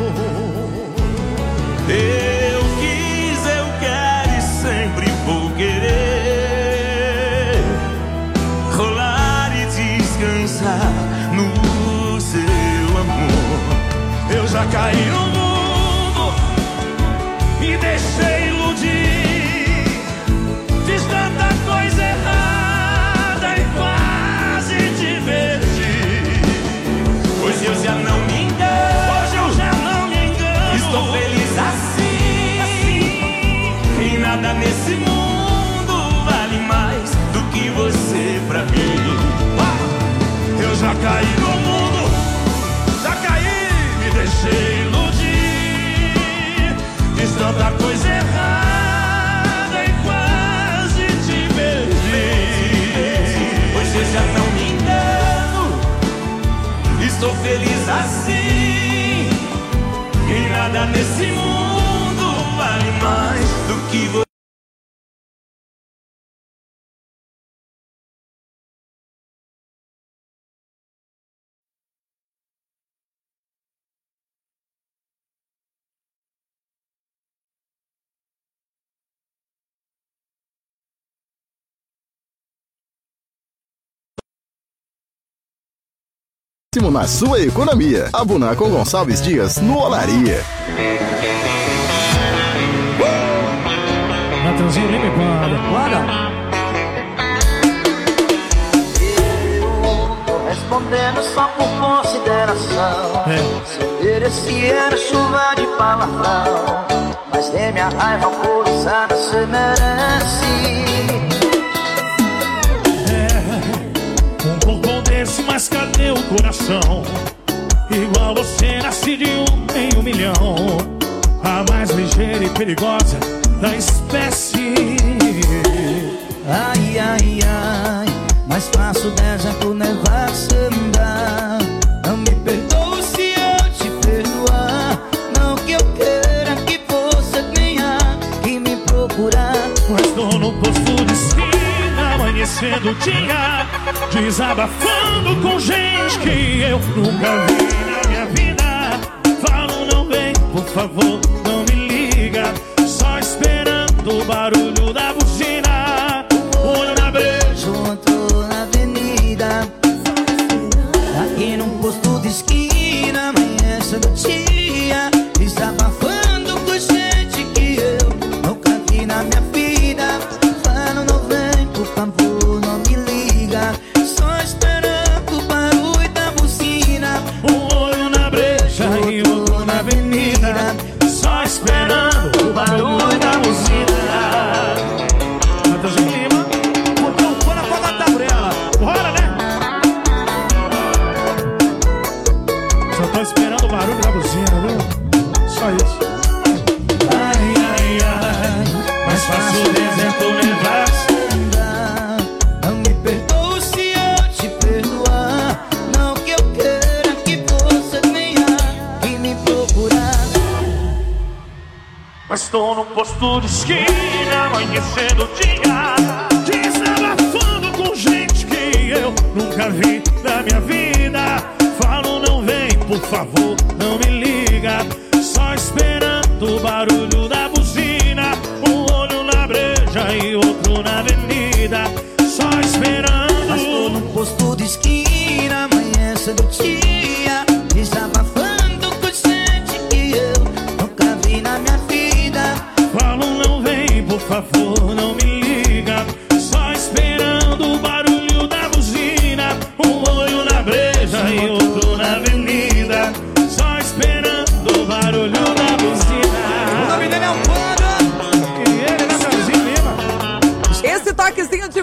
Eu quis, eu quero e sempre vou querer rolar e descansar no seu amor. Eu já caí no mundo, me deixei iludir, fiz tanta coisa errada e quase te perdi. Pois eu já não me engano, hoje eu já não me engano. Estou feliz assim, e nada nesse mundo vale mais do que você pra mim. Eu já caí no mundo, já caí, me deixei iludir, fiz tanta coisa errada e quase te perdi. Pois eu já não me engano, estou feliz assim, e nada nesse mundo vale mais do que você. Na sua economia, Abuná com Gonçalves Dias no Olaria. Natanzinho, nem me para. Tô respondendo só por consideração. Se merecia chuva de palavrão, mas nem minha raiva alcoolizada cê merece. Mas cadê o coração? Igual você nasci de em 1 milhão, a mais ligeira e perigosa da espécie. Ai, ai, ai, mais fácil deserto nevar andar. Não me perdoe se eu te perdoar, não que eu queira que você tenha que me procurar. Mas tô no posto de esquina, amanhecendo o dia, desabafando com gente que eu nunca vi na minha vida. Falo, não vem, por favor, não me liga, só esperando o barulho da buzina. Olho na breja, outro na avenida, aqui num posto de esquina, amanhecendo o dia, desabafando com gente que eu nunca vi na minha vida. Falo, não vem, por favor, não me liga, só esperando o barulho da buzina. Um olho na brecha e outro na avenida, só esperando o barulho da buzina. Natanzinho Lima, então bora pra cantar por ela. Bora, né? Só tô esperando o barulho da buzina, viu? Só isso. Ai, ai, ai, mais fácil o deserto levar. Não me perdoe se eu te perdoar, não que eu queira que você tenha que me procurar. Mas tô no posto de esquina, amanhecendo o dia, desabafando com gente que eu nunca vi na minha vida. Falo, não vem, por favor, não me liga, só esperando o barulho da buzina. Um olho na breja e outro na avenida, só esperando. Mas tô no posto de esquina, amanhecendo o dia, desabafando com gente que eu nunca vi na minha vida. Falo, não vem, por favor, não me liga, só esperando o barulho da buzina. Um olho na breja e outro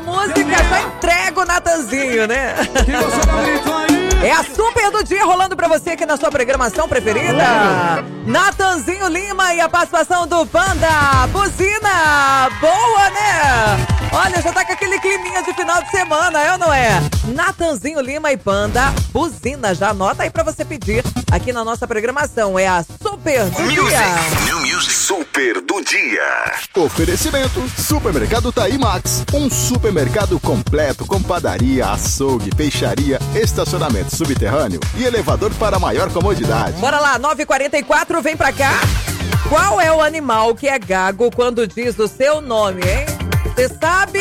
música, já entrega o Natanzinho, né? É a super do dia rolando pra você aqui na sua programação preferida. Natanzinho Lima e a participação do Panda. Buzina, boa, né? Olha, já tá com aquele climinha de final de semana, é ou não é? Natanzinho Lima e Panda, Buzina. Já anota aí pra você pedir aqui na nossa programação. É a super do dia. New Music. Super do dia. Oferecimento Supermercado Taimax, um supermercado completo com padaria, açougue, peixaria, estacionamento subterrâneo e elevador para maior comodidade. Bora lá, 9h44, vem pra cá. Qual é o animal que é gago quando diz o seu nome, hein? Você sabe?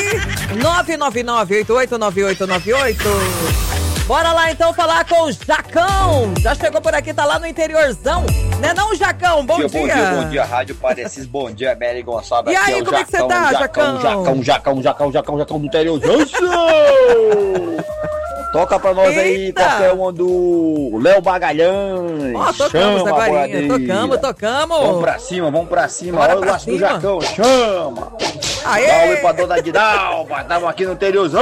999-889898. Bora lá então falar com o Jacão. Já chegou por aqui, tá lá no interiorzão. Né não, Jacão? Bom dia. Bom dia, Rádio Parecis. Bom dia, Mary Gonçalves. E aí, como é que você tá, Jacão? Jacão do interiorzão. Toca pra nós aí, qualquer um do Léo Magalhães. Ó, tocamos agora. Tocamos. Vamos pra cima. Olha o laço do Jacão, chama. Aê! Salve pra dona Dinalva, estamos aqui no interiorzão.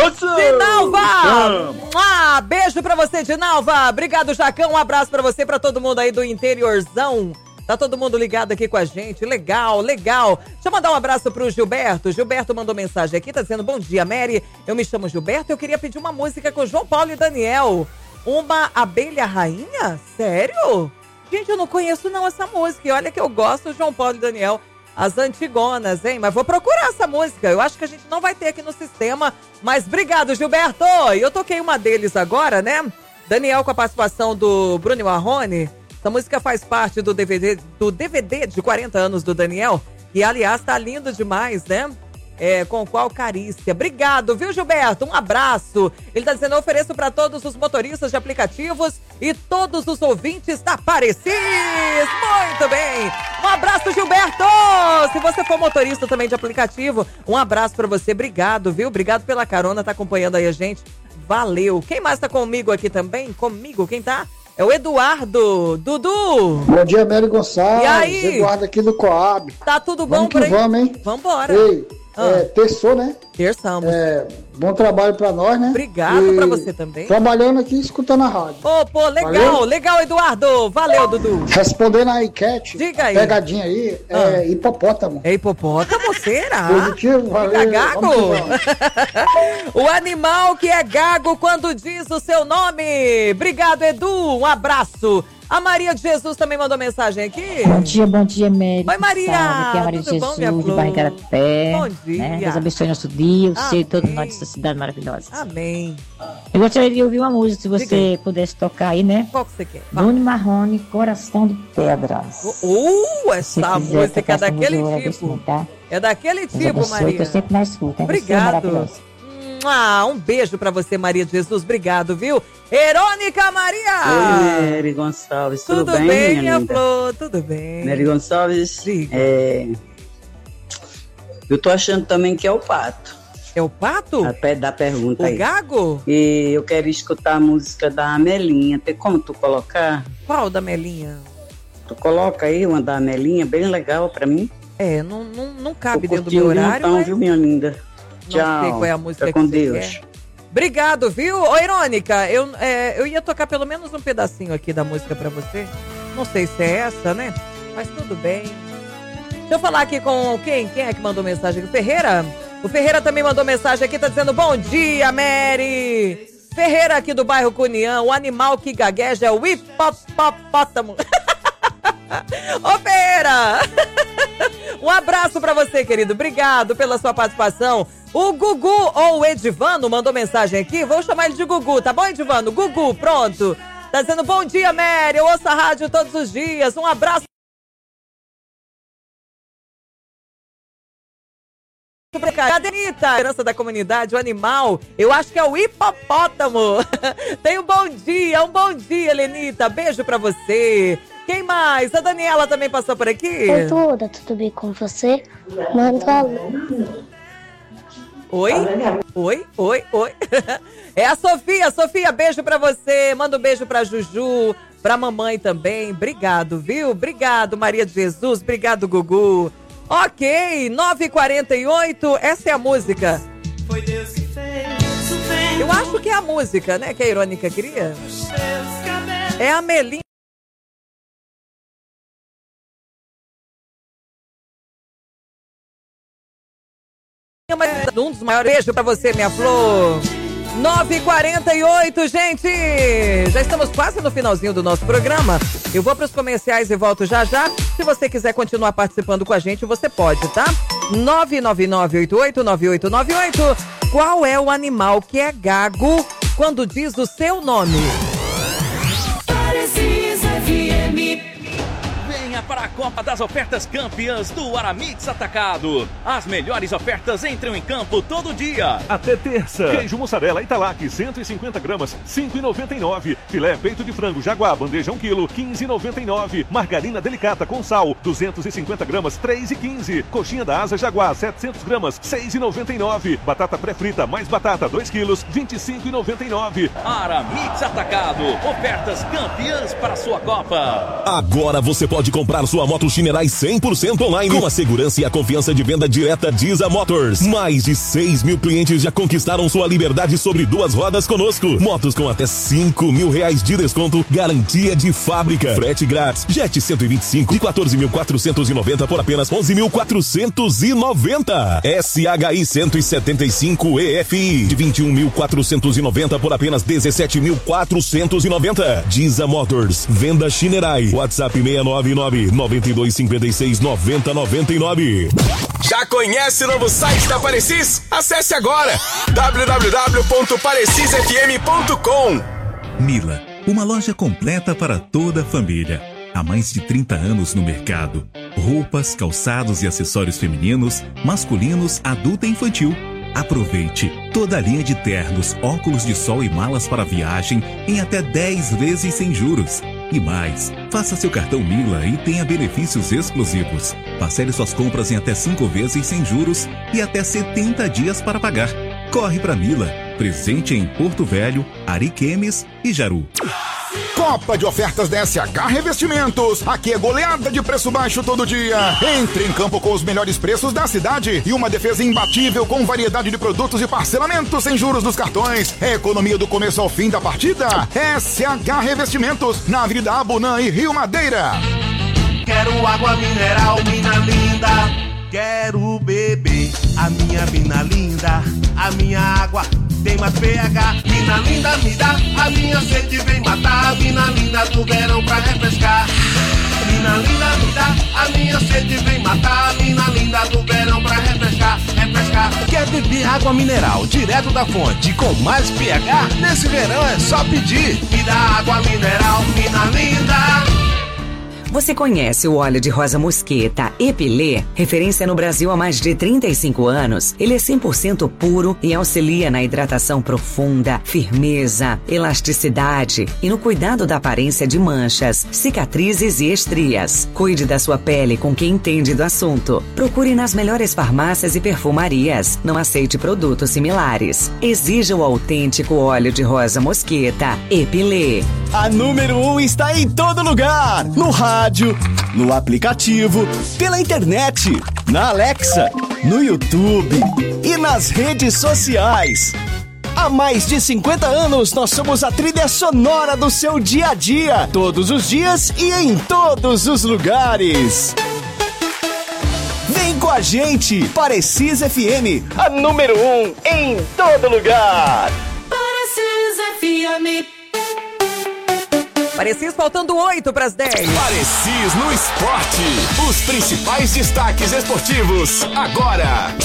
Dinalva! Beijo pra você, Dinalva. Obrigado, Jacão. Um abraço pra você, pra todo mundo aí do interiorzão. Tá todo mundo ligado aqui com a gente. Legal. Deixa eu mandar um abraço pro Gilberto. Gilberto mandou mensagem aqui, tá dizendo: bom dia, Mary. Eu me chamo Gilberto, eu queria pedir uma música com João Paulo e Daniel. Uma abelha rainha? Sério? Gente, eu não conheço não essa música. E olha que eu gosto do João Paulo e Daniel. As antigonas, hein? Mas vou procurar essa música. Eu acho que a gente não vai ter aqui no sistema. Mas obrigado, Gilberto. E eu toquei uma deles agora, né? Daniel com a participação do Bruno Marrone. Essa música faz parte do DVD de 40 anos do Daniel. E, aliás, tá lindo demais, né? Com qual carícia. Obrigado, viu, Gilberto? Um abraço. Ele tá dizendo: eu ofereço para todos os motoristas de aplicativos e todos os ouvintes da Parecis. Muito bem. Um abraço, Gilberto. Se você for motorista também de aplicativo, um abraço para você. Obrigado, viu? Obrigado pela carona, tá acompanhando aí a gente. Valeu. Quem mais tá comigo aqui também? Comigo, quem tá? É o Eduardo. Dudu. Bom dia, Mary Gonçalves. E aí? Eduardo aqui do Coab. Tá tudo bom por aí? Vamos, hein? Vambora. Ei, terçou, né? Terçamos. Bom trabalho pra nós, né? Obrigado pra você também. Trabalhando aqui, escutando a rádio. Pô, legal, legal, Eduardo. Valeu, Dudu. Respondendo a enquete. Diga aí. Pegadinha aí, hipopótamo. É hipopótamo, será? Positivo, valeu. É gago? O animal que é gago quando diz o seu nome. Obrigado, Edu. Um abraço. A Maria de Jesus também mandou mensagem aqui. Bom dia, Mary. Oi, Maria. Salve, aqui é a Maria de Jesus, de Barrigarapé. Bom dia. Né? Deus abençoe nosso dia, o seu e todos nós dessa cidade maravilhosa. Amém. Eu gostaria de ouvir uma música, se você pudesse tocar aí, né? Qual que você quer? Bruno Marrone, Coração de Pedras. Essa música é daquele tipo. Tá? É daquele tipo, Maria. Eu sempre na escuta. Obrigado. Um beijo pra você, Maria de Jesus. Obrigado, viu? Verônica Maria! Oi, Mary Gonçalves. Tudo bem, minha flor? Tudo bem. Mary Gonçalves, eu tô achando também que é o pato. É o pato? A pé da pergunta o aí. O gago? E eu quero escutar a música da Amelinha. Tem como tu colocar? Qual da Amelinha? Tu coloca aí uma da Amelinha, bem legal pra mim. Não cabe dentro do meu horário. Mas... viu, minha linda? Não Tchau. sei qual é a música com que você Deus. quer. Obrigado, viu? Ô, Irônica, eu ia tocar pelo menos um pedacinho aqui da música pra você. Não sei se é essa, né? Mas tudo bem. Deixa eu falar aqui com quem? Quem é que mandou mensagem? O Ferreira? O Ferreira também mandou mensagem aqui, tá dizendo: bom dia, Mary! Ferreira aqui do bairro Cunião, o animal que gagueja é o hipopótamo. Ô, Ferreira! Um abraço pra você, querido. Obrigado pela sua participação. O Gugu, ou o Edivano, mandou mensagem aqui. Vou chamar ele de Gugu, tá bom, Edivano? Gugu, pronto. Tá dizendo: bom dia, Mary. Eu ouço a rádio todos os dias. Um abraço. Cadê a Anitta? Herança da comunidade, o animal. Eu acho que é o hipopótamo. Tem um bom dia, Lenita. Beijo pra você. Quem mais? A Daniela também passou por aqui? Oi, Duda, tudo bem com você? Manda um alô. Oi. É a Sofia. Sofia, beijo pra você. Manda um beijo pra Juju, pra mamãe também. Obrigado, viu? Obrigado, Maria de Jesus. Obrigado, Gugu. Ok, 9h48. Essa é a música. Foi Deus que fez. Eu acho que é a música, né, que a Irônica queria. É a Melinha. Um dos maiores. Beijo pra você, minha flor. 9h48, gente. Já estamos quase no finalzinho do nosso programa. Eu vou para os comerciais e volto já já. Se você quiser continuar participando com a gente, você pode, tá? 999889898. Qual é o animal que é gago quando diz o seu nome? Venha para a Copa das Ofertas Campeãs do Aramix Atacado. As melhores ofertas entram em campo todo dia. Até terça. Queijo mussarela Italac, 150 gramas, 5,99. Filé peito de frango Jaguar, bandeja 1 kg, 15,99. Margarina delicata com sal, 250 gramas, 3,15. Coxinha da asa Jaguar, 700 gramas, 6,99. Batata pré-frita mais batata, 2 kg, 25,99. Aramix Atacado. Ofertas campeãs para sua Copa. Agora você pode comprar sua moto Shinerai 100% online com a segurança e a confiança de venda direta Diza Motors. Mais de 6 mil clientes já conquistaram sua liberdade sobre 2 rodas conosco. Motos com até R$5.000 de desconto, garantia de fábrica, frete grátis. Jet 125 de 14.490 por apenas 11.490. SHI 175 EFI de 21.490 por apenas 17.490. Diza Motors, venda Shinerai. WhatsApp 699-9256-9099. Já conhece o novo site da Parecis? Acesse agora www.parecisfm.com. Mila, uma loja completa para toda a família. Há mais de 30 anos no mercado. Roupas, calçados e acessórios femininos, masculinos, adulto e infantil. Aproveite toda a linha de ternos, óculos de sol e malas para viagem em até 10 vezes sem juros. E mais, faça seu cartão Mila e tenha benefícios exclusivos. Parcele suas compras em até 5 vezes sem juros e até 70 dias para pagar. Corre para Mila, presente em Porto Velho, Ariquemes e Jaru. Copa de ofertas da SH Revestimentos. Aqui é goleada de preço baixo todo dia. Entre em campo com os melhores preços da cidade e uma defesa imbatível com variedade de produtos e parcelamento sem juros dos cartões. É economia do começo ao fim da partida. SH Revestimentos, na Avenida Abunã e Rio Madeira. Quero água mineral, mina linda. Quero beber a minha mina linda. A minha água tem mais pH. Mina linda, me dá a minha sede, vem matar. A mina linda do verão pra refrescar. Mina linda, me dá a minha sede, vem matar. A mina linda do verão pra refrescar, refrescar. Quer beber água mineral direto da fonte com mais pH? Nesse verão é só pedir. Me dá água mineral, mina linda. Você conhece o óleo de rosa mosqueta Epilê? Referência no Brasil há mais de 35 anos. Ele é 100% puro e auxilia na hidratação profunda, firmeza, elasticidade e no cuidado da aparência de manchas, cicatrizes e estrias. Cuide da sua pele com quem entende do assunto. Procure nas melhores farmácias e perfumarias. Não aceite produtos similares. Exija o autêntico óleo de rosa mosqueta Epilê. A número 1 está em todo lugar. No rádio, no aplicativo, pela internet, na Alexa, no YouTube e nas redes sociais. Há mais de 50 anos, nós somos a trilha sonora do seu dia a dia, todos os dias e em todos os lugares. Vem com a gente, Parecis FM, a número 1 em todo lugar. Parecis FM. Parecis faltando 8 para as 10. Parecis no esporte. Os principais destaques esportivos agora.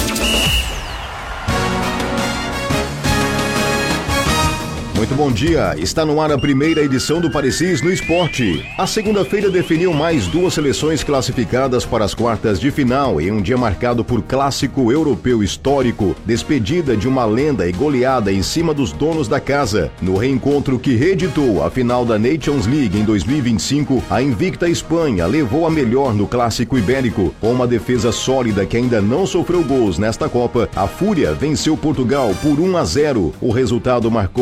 Muito bom dia, está no ar a primeira edição do Parecis no Esporte. A segunda-feira definiu mais 2 seleções classificadas para as quartas de final em um dia marcado por clássico europeu histórico, despedida de uma lenda e goleada em cima dos donos da casa. No reencontro que reeditou a final da Nations League em 2025, a invicta Espanha levou a melhor no clássico ibérico. Com uma defesa sólida que ainda não sofreu gols nesta Copa, a Fúria venceu Portugal por 1-0. O resultado marcou a eliminação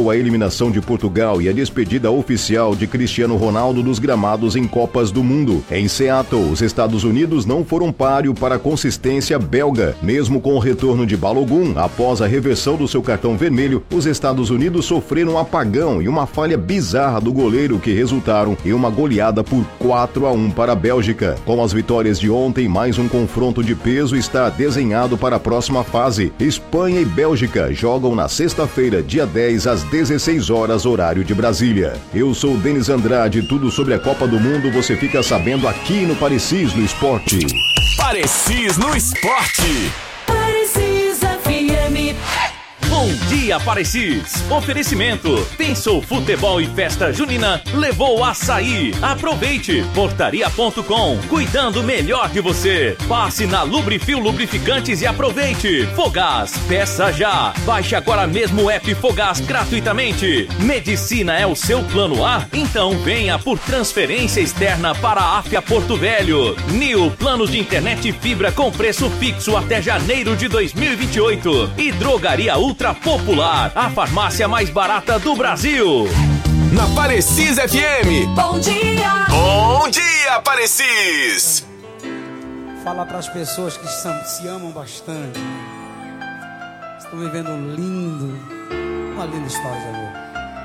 eliminação de Portugal e a despedida oficial de Cristiano Ronaldo dos gramados em Copas do Mundo. Em Seattle, os Estados Unidos não foram páreo para a consistência belga. Mesmo com o retorno de Balogun, após a reversão do seu cartão vermelho, os Estados Unidos sofreram um apagão e uma falha bizarra do goleiro que resultaram em uma goleada por 4-1 para a Bélgica. Com as vitórias de ontem, mais um confronto de peso está desenhado para a próxima fase. Espanha e Bélgica jogam na sexta-feira, dia 10, às 16 horas, horário de Brasília. Eu sou Denis Andrade, tudo sobre a Copa do Mundo você fica sabendo aqui no Parecis no Esporte. Parecis no Esporte. Parecis FM. Bom dia, Parecis. Oferecimento. Pensou futebol e festa junina? Levou açaí. Aproveite. Portaria.com. Cuidando melhor de você. Passe na Lubrifil Lubrificantes e aproveite. Fogás. Peça já. Baixe agora mesmo o app Fogás gratuitamente. Medicina é o seu plano A? Então venha por transferência externa para a Áfia Porto Velho. Nil. Planos de internet e fibra com preço fixo até janeiro de 2028. E Drogaria Ultra Popular, a farmácia mais barata do Brasil. Na Parecis FM. Bom dia. Bom dia, Parecis. Falar para as pessoas que se amam bastante. Estão vivendo uma linda história de amor.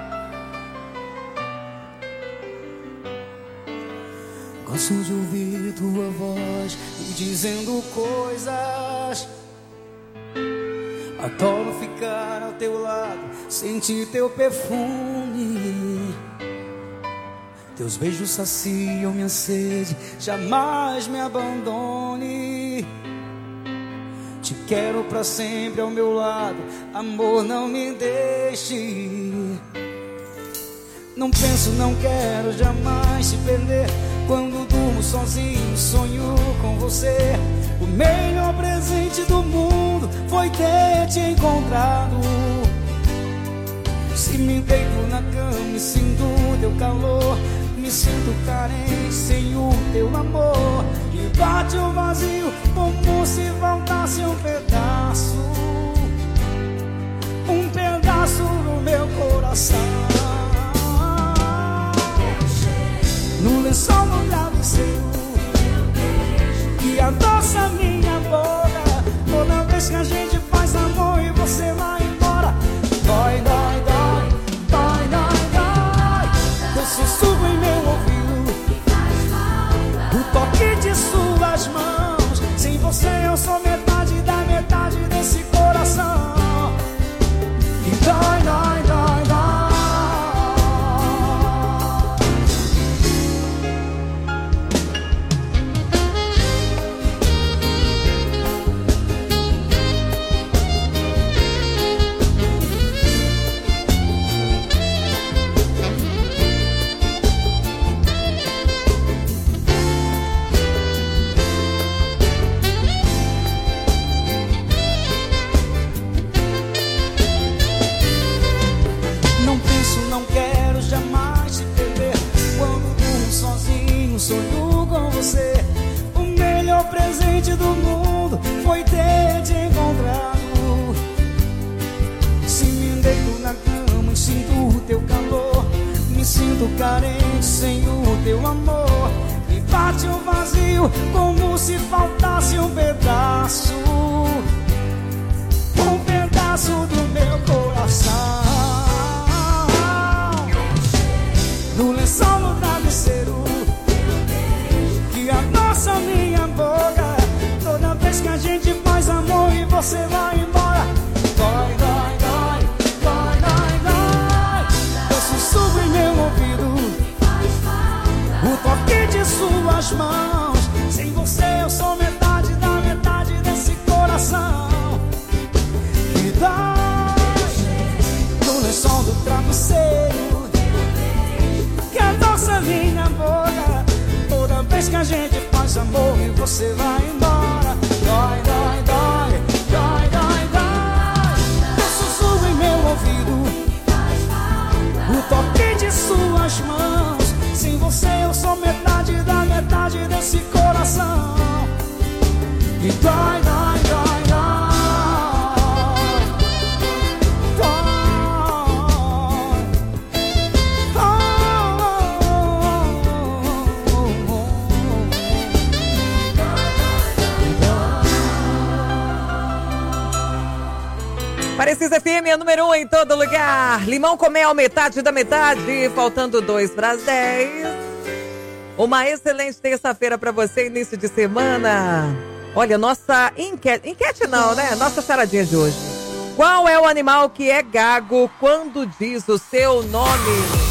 Gosto de ouvir tua voz me dizendo coisas. Adoro ficar ao teu lado, sentir teu perfume. Teus beijos saciam minha sede, jamais me abandone. Te quero pra sempre ao meu lado, amor, não me deixe. Não penso, não quero jamais te perder. Quando durmo sozinho, sonho com você. O melhor presente do mundo foi ter te encontrado. Se me deito na cama e sinto teu calor, me sinto carente sem o teu amor. E bate o vazio como se faltasse um pedaço do meu coração. No lençol, no travesseiro que adoça minha boca. Toda vez que a gente faz amor e você vai embora. Dói, dói, dói, dói, dói, dói. Teu sussurro em meu ouvido, o toque de suas mãos. Sem você eu sou metade da metade desse coração. E dói, dói, dói, dói. Sonho com você. O melhor presente do mundo foi ter te encontrado. Se me deito na cama e sinto o teu calor, me sinto carente sem o teu amor. Me bate o vazio como se faltasse um pedaço do meu coração. No lençol, no travesseiro que adoça minha boca. Toda vez que a gente faz amor e você vai embora. Dói, dói, dói, dói, dói, dói. Teu sussurro em meu ouvido, o toque de suas mãos. Sem você eu sou metade da metade desse coração. E dói no lençol do travesseiro que adoça minha boca. Toda vez que a gente faz amor e você vai embora. Dói, dói, dói, dói, dói, dói. Teu sussurro em meu ouvido, o toque de suas mãos. Sem você eu sou metade da metade desse coração. E dói, dói, dói, dói. Dói. Precisa FM é número 1 em todo lugar. Limão com mel, metade da metade. Faltando 2 para as 10. Uma excelente terça-feira para você, início de semana. Olha, nossa enquete não, né? Nossa charadinha de hoje. Qual é o animal que é gago quando diz o seu nome?